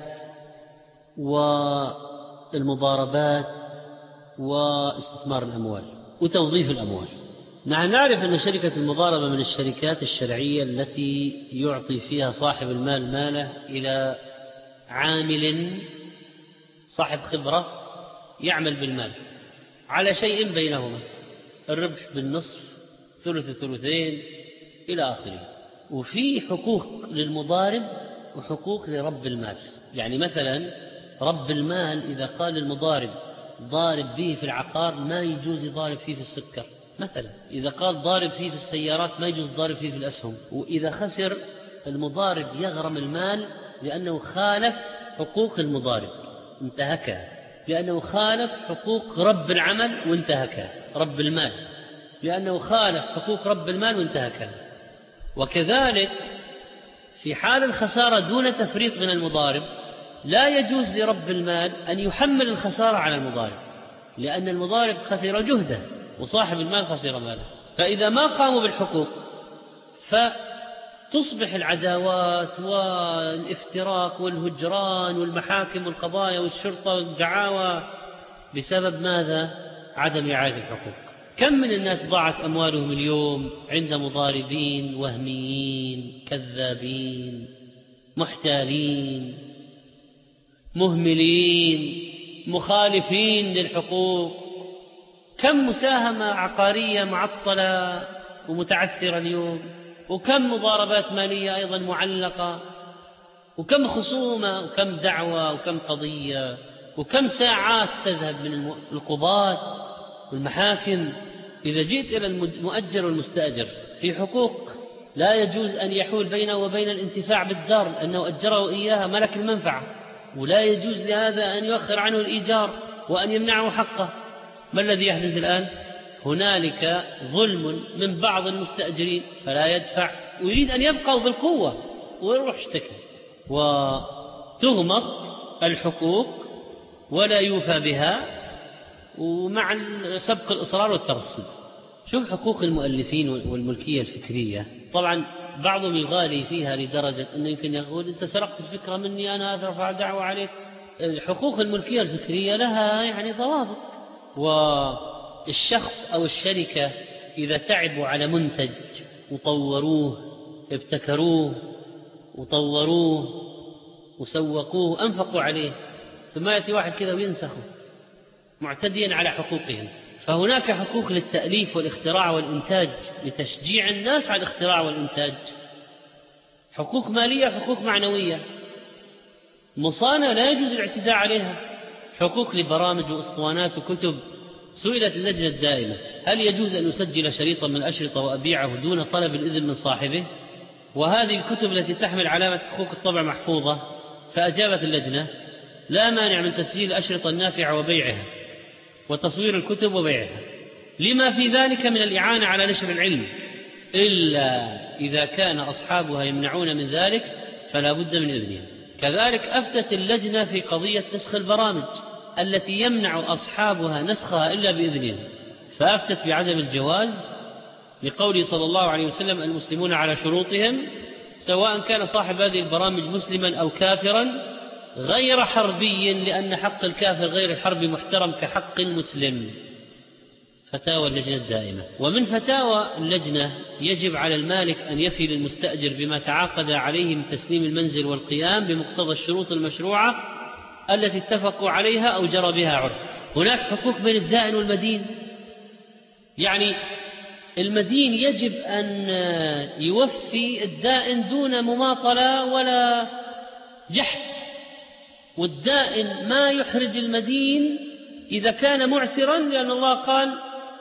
والمضاربات واستثمار الأموال وتوظيف الأموال، نحن نعرف أن شركة المضاربة من الشركات الشرعية التي يعطي فيها صاحب المال ماله إلى عامل صاحب خبرة يعمل بالمال على شيء بينهما، الربح بالنصف ثلث ثلثين إلى آخره. وفي حقوق للمضارب وحقوق لرب المال. يعني مثلا رب المال إذا قال المضارب ضارب به في العقار ما يجوز يضارب فيه في السكر مثلا، إذا قال ضارب فيه في السيارات ما يجوز ضارب فيه في الأسهم. وإذا خسر المضارب يغرم المال لأنه خالف حقوق المضارب انتهكها، لأنه خالف حقوق رب العمل وانتهكها، رب المال لأنه خالف حقوق رب المال وانتهكها. وكذلك في حال الخسارة دون تفريط من المضارب لا يجوز لرب المال أن يحمل الخسارة على المضارب، لأن المضارب خسر جهده وصاحب المال خسر ماله. فإذا ما قاموا بالحقوق فتصبح العداوات والافتراق والهجران والمحاكم والقضايا والشرطة والدعاوى بسبب ماذا؟ عدم رعاية الحقوق. كم من الناس ضاعت أموالهم اليوم عند مضاربين وهميين كذابين محتالين مهملين مخالفين للحقوق. كم مساهمة عقارية معطلة ومتعثرة اليوم، وكم مضاربات مالية أيضا معلقة، وكم خصومة وكم دعوة وكم قضية، وكم ساعات تذهب من القضاة والمحاكم. إذا جئت إلى المؤجر والمستأجر في حقوق لا يجوز أن يحول بينه وبين الانتفاع بالدار لأنه أجره إياها ملك المنفعة، ولا يجوز لهذا أن يؤخر عنه الإيجار وأن يمنعه حقه. ما الذي يحدث الآن؟ هنالك ظلم من بعض المستأجرين فلا يدفع ويريد أن يبقوا بالقوة ويروح اشتكي، وتغمط الحقوق ولا يوفى بها، ومع سبق الإصرار والترصد. شوف حقوق المؤلفين والملكية الفكرية، طبعا بعضهم يغالي فيها لدرجة أنه يمكن يقول أنت سرقت الفكرة مني أنا أرفع دعوة عليك. حقوق الملكية الفكرية لها يعني ضوابط، والشخص أو الشركة إذا تعبوا على منتج وطوروه ابتكروه وطوروه وسوقوه أنفقوا عليه، ثم يأتي واحد كذا وينسخه معتديا على حقوقهم. فهناك حقوق للتأليف والاختراع والإنتاج لتشجيع الناس على الاختراع والإنتاج، حقوق مالية حقوق معنوية. مصانع لا يجوز الاعتداء عليها، حقوق لبرامج واسطوانات وكتب سئلت اللجنة الدائمة: هل يجوز أن أسجل شريطا من الأشرطة وأبيعه دون طلب الإذن من صاحبه؟ وهذه الكتب التي تحمل علامة حقوق الطبع محفوظة. فأجابت اللجنة: لا مانع من تسجيل الأشرطة النافعة وبيعها وتصوير الكتب وبيعها، لما في ذلك من الإعانة على نشر العلم، إلا إذا كان أصحابها يمنعون من ذلك فلا بد من إذنهم. كذلك أفتت اللجنة في قضية نسخ البرامج التي يمنع أصحابها نسخها إلا بإذنهم، فأفتت بعدم الجواز لقوله صلى الله عليه وسلم: المسلمون على شروطهم، سواء كان صاحب هذه البرامج مسلما أو كافرا، غير حربي، لأن حق الكافر غير الحرب محترم كحق المسلم. فتاوى اللجنة الدائمة. ومن فتاوى اللجنة: يجب على المالك أن يفي للمستأجر بما تعاقد عليه من تسليم المنزل والقيام بمقتضى الشروط المشروعة التي اتفقوا عليها أو جرى بها عرف. هناك حقوق بين الدائن والمدين، يعني المدين يجب أن يوفي الدائن دون مماطلة ولا جحد، والدائن ما يحرج المدين إذا كان معسرا، لأن الله قال: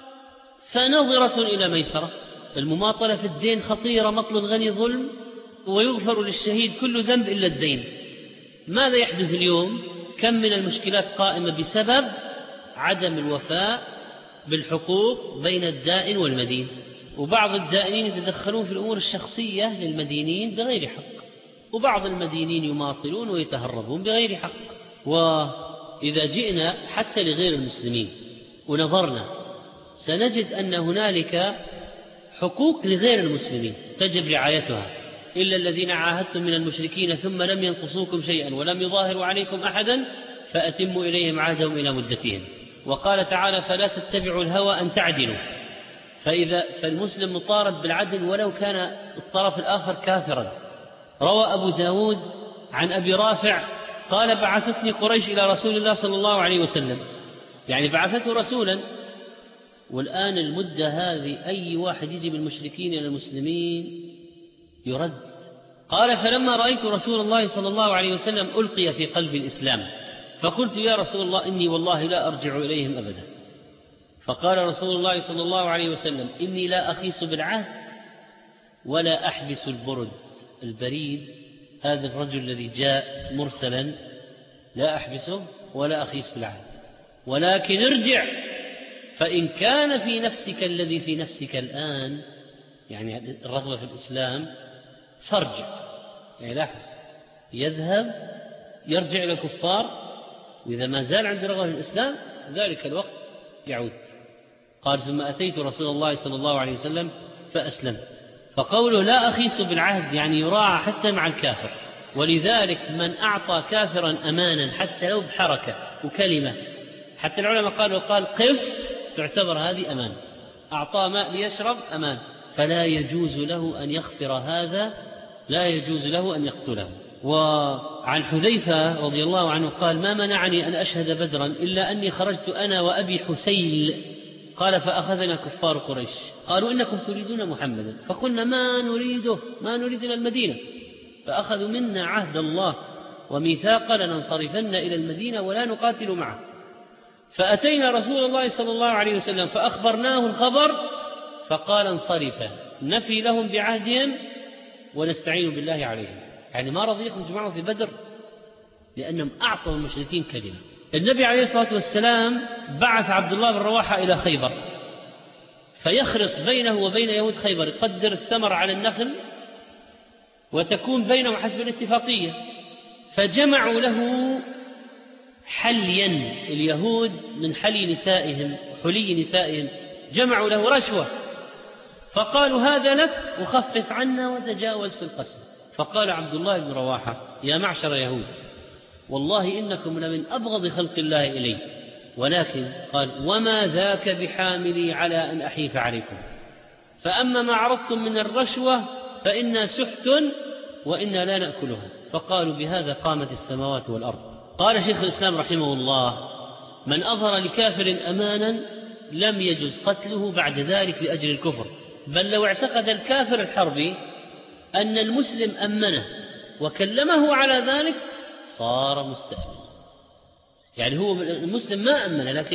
فنظرة إلى ميسرة. المماطلة في الدين خطيرة، مطل الغني ظلم، ويغفر للشهيد كل ذنب إلا الدين. ماذا يحدث اليوم؟ كم من المشكلات قائمة بسبب عدم الوفاء بالحقوق بين الدائن والمدين، وبعض الدائنين يتدخلون في الأمور الشخصية للمدينين بغير حق، وبعض المدينين يماطلون ويتهربون بغير حق. وإذا جئنا حتى لغير المسلمين ونظرنا سنجد أن هنالك حقوق لغير المسلمين تجب رعايتها: إلا الذين عاهدتم من المشركين ثم لم ينقصوكم شيئا ولم يظاهروا عليكم أحدا فأتموا إليهم عهدهم إلى مدتهم. وقال تعالى: فلا تتبعوا الهوى أن تعدلوا. فإذا فالمسلم مطالب بالعدل ولو كان الطرف الآخر كافرا. روى أبو داود عن أبي رافع قال: بعثتني قريش إلى رسول الله صلى الله عليه وسلم، يعني بعثته رسولا. والآن المدة هذه أي واحد يجي من المشركين إلى المسلمين يرد. قال: فلما رأيت رسول الله صلى الله عليه وسلم ألقي في قلب الإسلام، فقلت: يا رسول الله، إني والله لا أرجع إليهم أبدا. فقال رسول الله صلى الله عليه وسلم: إني لا أخيس بالعهد ولا أحبس البرد. البريد هذا الرجل الذي جاء مرسلا، لا أحبسه ولا أخيس بالعهد، ولكن ارجع، فإن كان في نفسك الذي في نفسك الآن، يعني الرغبة في الإسلام، فارجع. يعني لاحظ، يذهب يرجع إلى الكفار، وإذا ما زال عند رغبة في الإسلام ذلك الوقت يعود. قال: ثم أتيت رسول الله صلى الله عليه وسلم فأسلمت. فقوله لا أخيس بالعهد يعني يراعى حتى مع الكافر. ولذلك من أعطى كافرا أمانا حتى لو بحركة وكلمة، حتى العلماء قالوا قال قف، تعتبر هذه أمان. أعطاه ماء ليشرب أمان، فلا يجوز له أن يغفر هذا، لا يجوز له أن يقتله. وعن حذيفة رضي الله عنه قال: ما منعني أن أشهد بدرا إلا أني خرجت أنا وأبي حسيل. قال: فأخذنا كفار قريش قالوا: إنكم تريدون محمدا، فقلنا: ما نريده، ما نريد إلى المدينة. فأخذوا منا عهد الله وميثاق لننصرفن إلى المدينة ولا نقاتل معه. فأتينا رسول الله صلى الله عليه وسلم فأخبرناه الخبر، فقال: انصرفا، نفي لهم بعهدهم ونستعين بالله عليهم. يعني ما رضي يخرج معه في بدر لأنهم أعطوا المشركين كلمة. النبي عليه الصلاة والسلام بعث عبد الله بن رواحة إلى خيبر فيخرص بينه وبين يهود خيبر، يقدر الثمر على النخل وتكون بينهم حسب الاتفاقية. فجمعوا له حليا اليهود من حلي نسائهم وحلي نسائهم، جمعوا له رشوة، فقالوا: هذا لك وخفف عنا وتجاوز في القسم. فقال عبد الله بن رواحة: يا معشر يهود، والله إنكم لمن أبغض خلق الله إلي، ولكن قال: وما ذاك بحاملي على أن أحيف عليكم، فأما ما عرضتم من الرشوة فإنا سحت وإنا لا نأكلها. فقالوا: بهذا قامت السماوات والأرض. قال شيخ الإسلام رحمه الله: من أظهر لكافر أمانا لم يجوز قتله بعد ذلك لأجل الكفر، بل لو اعتقد الكافر الحربي أن المسلم أمنه وكلمه على ذلك صار مستأمن. يعني هو المسلم ما أمنه، لكن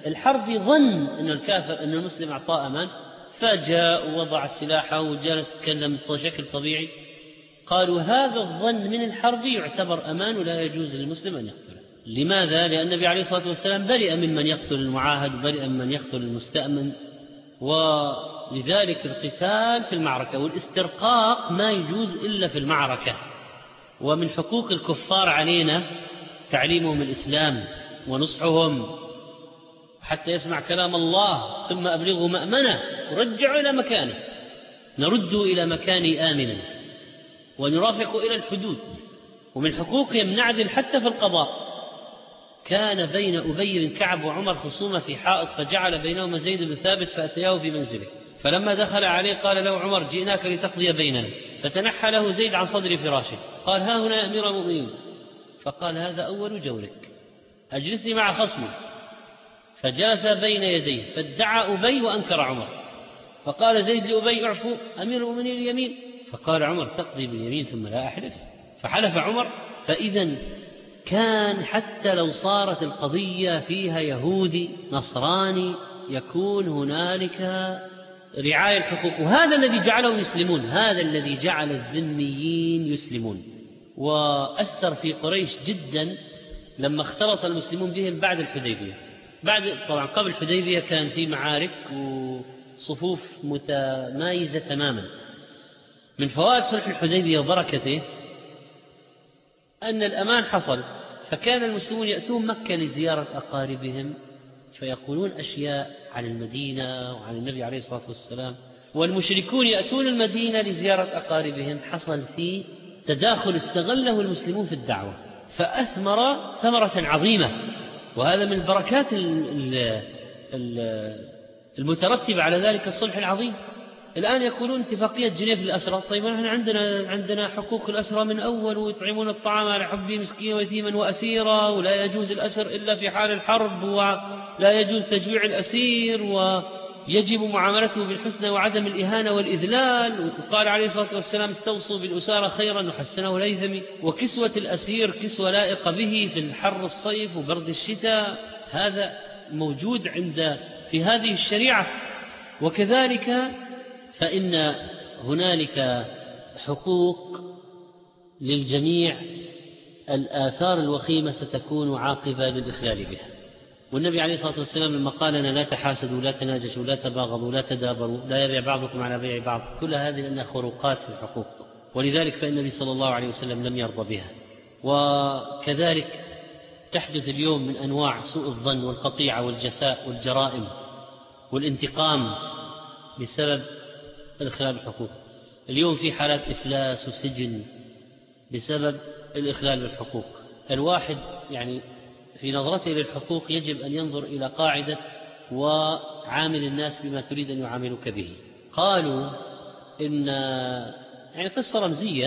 الحربي ظن أن الكافر أن المسلم أعطاه أمان، فجاء ووضع سلاحه وجلس يتكلم بشكل طبيعي. قالوا هذا الظن من الحربي يعتبر أمان ولا يجوز للمسلم أن يقتله. لماذا؟ لأن النبي عليه الصلاة والسلام برئ ممن يقتل المعاهد وبرئ ممن يقتل المستأمن، ولذلك القتال في المعركة والاسترقاق ما يجوز إلا في المعركة. ومن حقوق الكفار علينا تعليمهم الإسلام ونصحهم حتى يسمع كلام الله، ثم أبلغه مأمنة ورجعوا إلى مكانه، نرد إلى مكانه آمنا ونرافق إلى الحدود. ومن حقوقهم نعدل حتى في القضاء. كان بين أبي بن كعب وعمر خصومة في حائط، فجعل بينهما زيد بن ثابت فأتياه في منزله، فلما دخل عليه قال له عمر جئناك لتقضي بيننا، فتنحى له زيد عن صدر فراشه، قال ها هنا يا أمير المؤمنين، فقال هذا أول جولك، أجلسني مع خصمي. فجلس بين يديه، فادعى أبي وأنكر عمر، فقال زيد لأبي اعفو أمير المؤمنين اليمين، فقال عمر تقضي باليمين ثم لا أحلف، فحلف عمر. فإذا كان حتى لو صارت القضية فيها يهودي نصراني يكون هنالك رعاية الحقوق، وهذا الذي جعلهم يسلمون، هذا الذي جعل الذميين يسلمون. وأثر في قريش جدا لما اختلط المسلمون بهم بعد الحديبية. بعد طبعا قبل الحديبية كان في معارك وصفوف متمايزة تماما. من فوائد صلح الحديبية وبركته أن الأمان حصل، فكان المسلمون يأتون مكة لزيارة أقاربهم فيقولون أشياء عن المدينة وعن النبي عليه الصلاة والسلام، والمشركون يأتون المدينة لزيارة أقاربهم. حصل فيه تداخل استغله المسلمون في الدعوة فأثمر ثمرة عظيمة، وهذا من البركات المترتبة على ذلك الصلح العظيم. الآن يقولون اتفاقية جنيف للأسرى، طيب نحن عندنا عندنا حقوق الأسرى من أول، ويطعمون الطعام على حبه مسكين ويتيما وأسيرا، ولا يجوز الأسر إلا في حال الحرب، ولا يجوز تجويع الأسير، ويجب معاملته بالحسنى وعدم الإهانة والإذلال. وقال عليه الصلاة والسلام استوصوا بالأسارى خيرا، وحسنه الهيثمي، وكسوة الأسير كسوة لائقة به في الحر الصيف وبرد الشتاء، هذا موجود عند في هذه الشريعة. وكذلك فإن هنالك حقوق للجميع، الآثار الوخيمة ستكون عاقبة للإخلال بها. والنبي عليه الصلاة والسلام لما قال لنا لا تحاسدوا لا تناجشوا لا تباغضوا لا تدابروا لا يبيع بعضكم على بيع بعض، كل هذه لأنها خروقات في الحقوق، ولذلك فإن النبي صلى الله عليه وسلم لم يرضى بها. وكذلك تحدث اليوم من أنواع سوء الظن والقطيعة والجفاء والجرائم والانتقام بسبب الإخلال بالحقوق. اليوم في حالات إفلاس وسجن بسبب الإخلال بالحقوق. الواحد يعني في نظرته للحقوق يجب أن ينظر إلى قاعدة وعامل الناس بما تريد أن يعاملوك به. قالوا إن يعني قصة رمزية،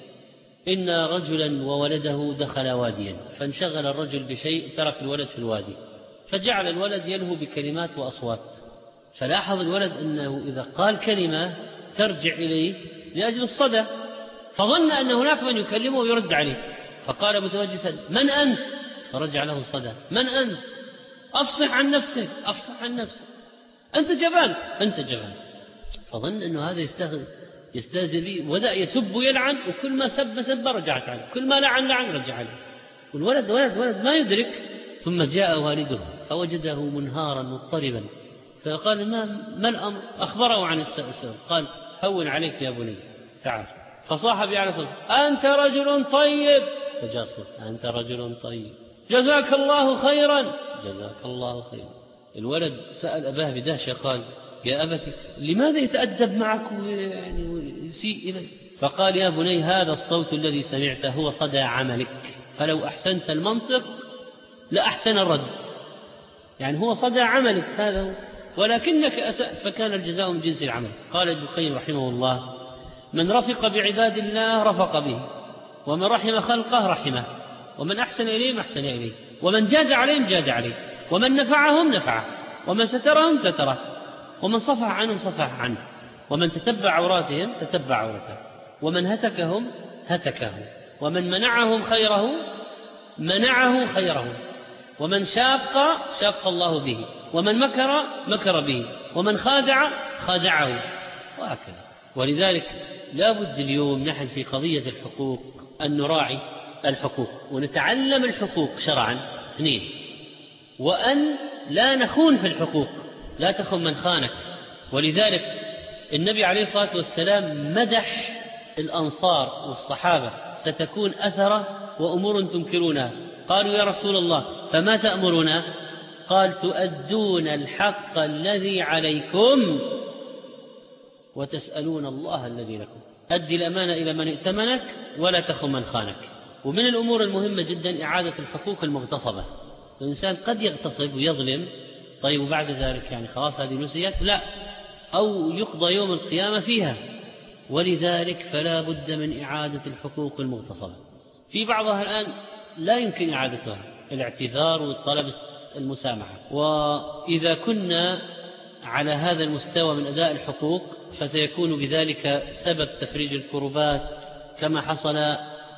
إن رجلا وولده دخل واديا، فانشغل الرجل بشيء ترك الولد في الوادي، فجعل الولد يلهو بكلمات وأصوات، فلاحظ الولد أنه إذا قال كلمة ترجع إليه لأجل الصدى، فظن أن هناك من يكلمه ويرد عليه، فقال متوجسا من أنت؟ فرجع له صدى من أنت؟ أفصح عن نفسك أفصح عن نفسك أنت جبان أنت جبان. فظن أنه هذا يستهزئ به، وذا يسب ويلعن، وكل ما سب سب رجعت عنه، كل ما لعن لعن رجع عنه، والولد ولد ولد ما يدرك. ثم جاء والده فوجده منهارا مضطربا، فقال ما, ما الأمر؟ أخبره عن السبب، قال هون عليك يا بني تعال، فصاح به على صوت أنت رجل طيب، فجاء صوت أنت رجل طيب جزاك الله خيرا جزاك الله خيرا. الولد سأل أباه بدهشة قال يا أبتي لماذا يتأدب معك يعني ويسيء إليك؟ فقال يا بني هذا الصوت الذي سمعته هو صدى عملك، فلو أحسنت المنطق لأحسن الرد، يعني هو صدى عملك هذا هو، ولكنك أسأت فكان الجزاء من جنس العمل. قال ابن القيم رحمه الله من رفق بعباد الله رفق به، ومن رحم خلقه رحمه، ومن أحسن إليهم أحسن إليه، ومن جاد عليهم جاد عليه، ومن نفعهم نفعه، ومن سترهم ستره، ومن صفح عنهم صفح عنه، ومن تتبع عوراتهم تتبع عورته، ومن هتكهم هتكه، ومن منعهم خيره منعه خيره، ومن شاق شاق الله به، ومن مكر مكر به، ومن خادع خادعه، وهكذا. ولذلك لا بد اليوم نحن في قضية الحقوق أن نراعي الحقوق ونتعلم الحقوق شرعا. اثنين، وأن لا نخون في الحقوق، لا تخن من خانك. ولذلك النبي عليه الصلاة والسلام مدح الأنصار والصحابة: ستكون أثرة وأمور تنكرونها. قالوا: يا رسول الله فما تأمرنا؟ قال: تؤدون الحق الذي عليكم وتسألون الله الذي لكم. أدي الأمانة إلى من ائتمنك ولا تخن من خانك. ومن الأمور المهمة جدا إعادة الحقوق المغتصبة. الإنسان قد يغتصب ويظلم، طيب وبعد ذلك يعني خلاص هذه نسيت؟ لا، أو يقضى يوم القيامة فيها. ولذلك فلا بد من إعادة الحقوق المغتصبة. في بعضها الآن لا يمكن إعادتها، الاعتذار والطلب المسامحة. وإذا كنا على هذا المستوى من أداء الحقوق فسيكون بذلك سبب تفريج الكربات، كما حصل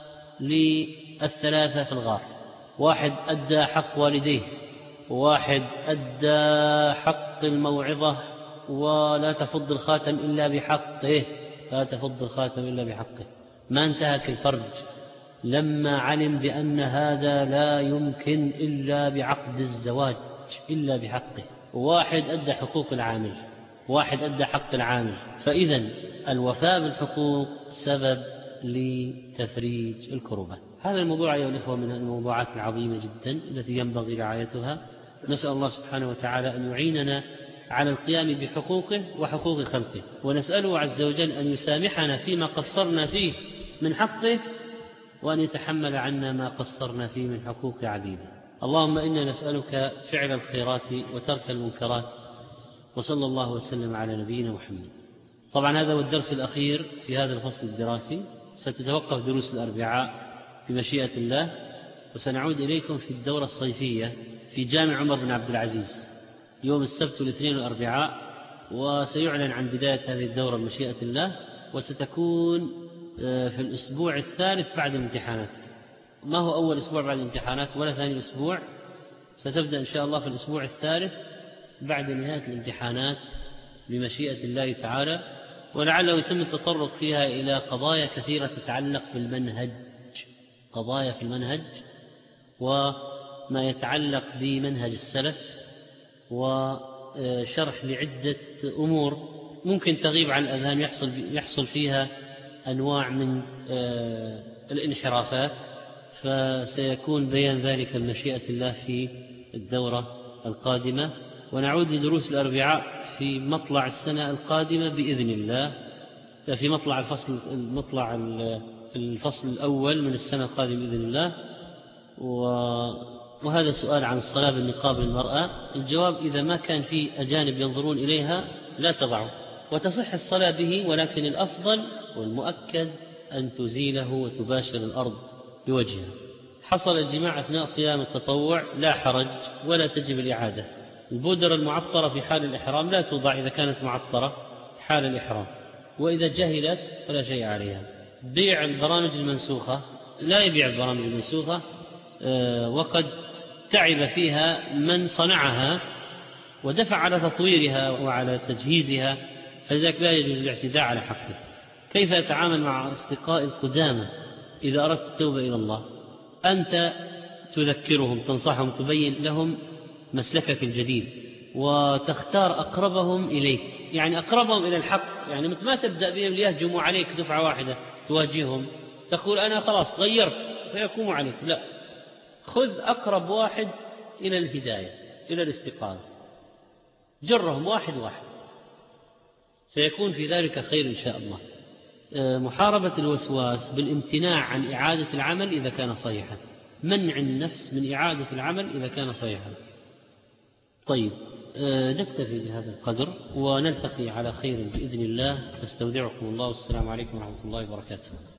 للثلاثة في الغار: واحد أدى حق والديه، وواحد أدى حق الموعظة، ولا تفض الخاتم إلا بحقه، لا تفض الخاتم إلا بحقه. ما انتهك الفرج لما علم بأن هذا لا يمكن إلا بعقد الزواج إلا بحقه. واحد أدى حقوق العامل، واحد أدى حق العامل. فإذا الوفاء بالحقوق سبب لتفريج الكربات. هذا الموضوع أيها الإخوة من الموضوعات العظيمة جدا التي ينبغي رعايتها. نسأل الله سبحانه وتعالى أن يعيننا على القيام بحقوقه وحقوق خلقه، ونسأله عز وجل أن يسامحنا فيما قصرنا فيه من حقه، وأن يتحمل عنا ما قصرنا فيه من حقوق عبيده. اللهم إنا نسألك فعل الخيرات وترك المنكرات، وصلى الله وسلم على نبينا محمد. طبعا هذا هو الدرس الأخير في هذا الفصل الدراسي، ستتوقف دروس الأربعاء بمشيئة الله، وسنعود إليكم في الدورة الصيفية في جامع عمر بن عبد العزيز يوم السبت والاثنين والأربعاء، وسيعلن عن بداية هذه الدورة بمشيئة الله، وستكون في الأسبوع الثالث بعد الامتحانات. ما هو أول أسبوع بعد الامتحانات ولا ثاني أسبوع، ستبدأ إن شاء الله في الأسبوع الثالث بعد نهاية الامتحانات بمشيئة الله تعالى، ولعله يتم التطرق فيها إلى قضايا كثيرة تتعلق بالمنهج، قضايا في المنهج وما يتعلق بمنهج السلف، وشرح لعدة أمور ممكن تغيب عن الأذهان، يحصل يحصل فيها أنواع من الانحرافات، فسيكون بيان ذلك بمشيئة الله في الدورة القادمة. ونعود لدروس الأربعاء في مطلع السنة القادمة بإذن الله، في مطلع الفصل مطلع الفصل الأول من السنة القادمة بإذن الله. وهذا سؤال عن الصلاة بالنقاب للمرأة. الجواب: إذا ما كان في أجانب ينظرون إليها لا تضعه، وتصح الصلاة به، ولكن الأفضل والمؤكد أن تزيله وتباشر الأرض بوجهها. حصل الجماع أثناء صيام التطوع لا حرج ولا تجب الإعادة. البودرة المعطرة في حال الإحرام لا توضع إذا كانت معطرة حال الإحرام، وإذا جهلت فلا شيء عليها. بيع البرامج المنسوخة لا يبيع البرامج المنسوخة، وقد تعب فيها من صنعها ودفع على تطويرها وعلى تجهيزها، فلذلك لا يجوز الاعتداء على حقه. كيف يتعامل مع أصدقاء القدامى إذا أردت التوبة إلى الله؟ أنت تذكرهم، تنصحهم، تبين لهم مسلكك الجديد، وتختار أقربهم إليك، يعني أقربهم إلى الحق. يعني مثل ما تبدأ بهم ليهجموا عليك دفعة واحدة تواجههم تقول أنا خلاص غيرت فيقوموا عليك، لا، خذ أقرب واحد إلى الهداية إلى الاستقامة، جرهم واحد واحد، سيكون في ذلك خير إن شاء الله. محاربة الوسواس بالامتناع عن إعادة العمل إذا كان صحيحا، منع النفس من إعادة العمل إذا كان صحيحا. طيب، نكتفي بهذا القدر ونلتقي على خير بإذن الله. نستودعكم الله، والسلام عليكم ورحمة الله وبركاته.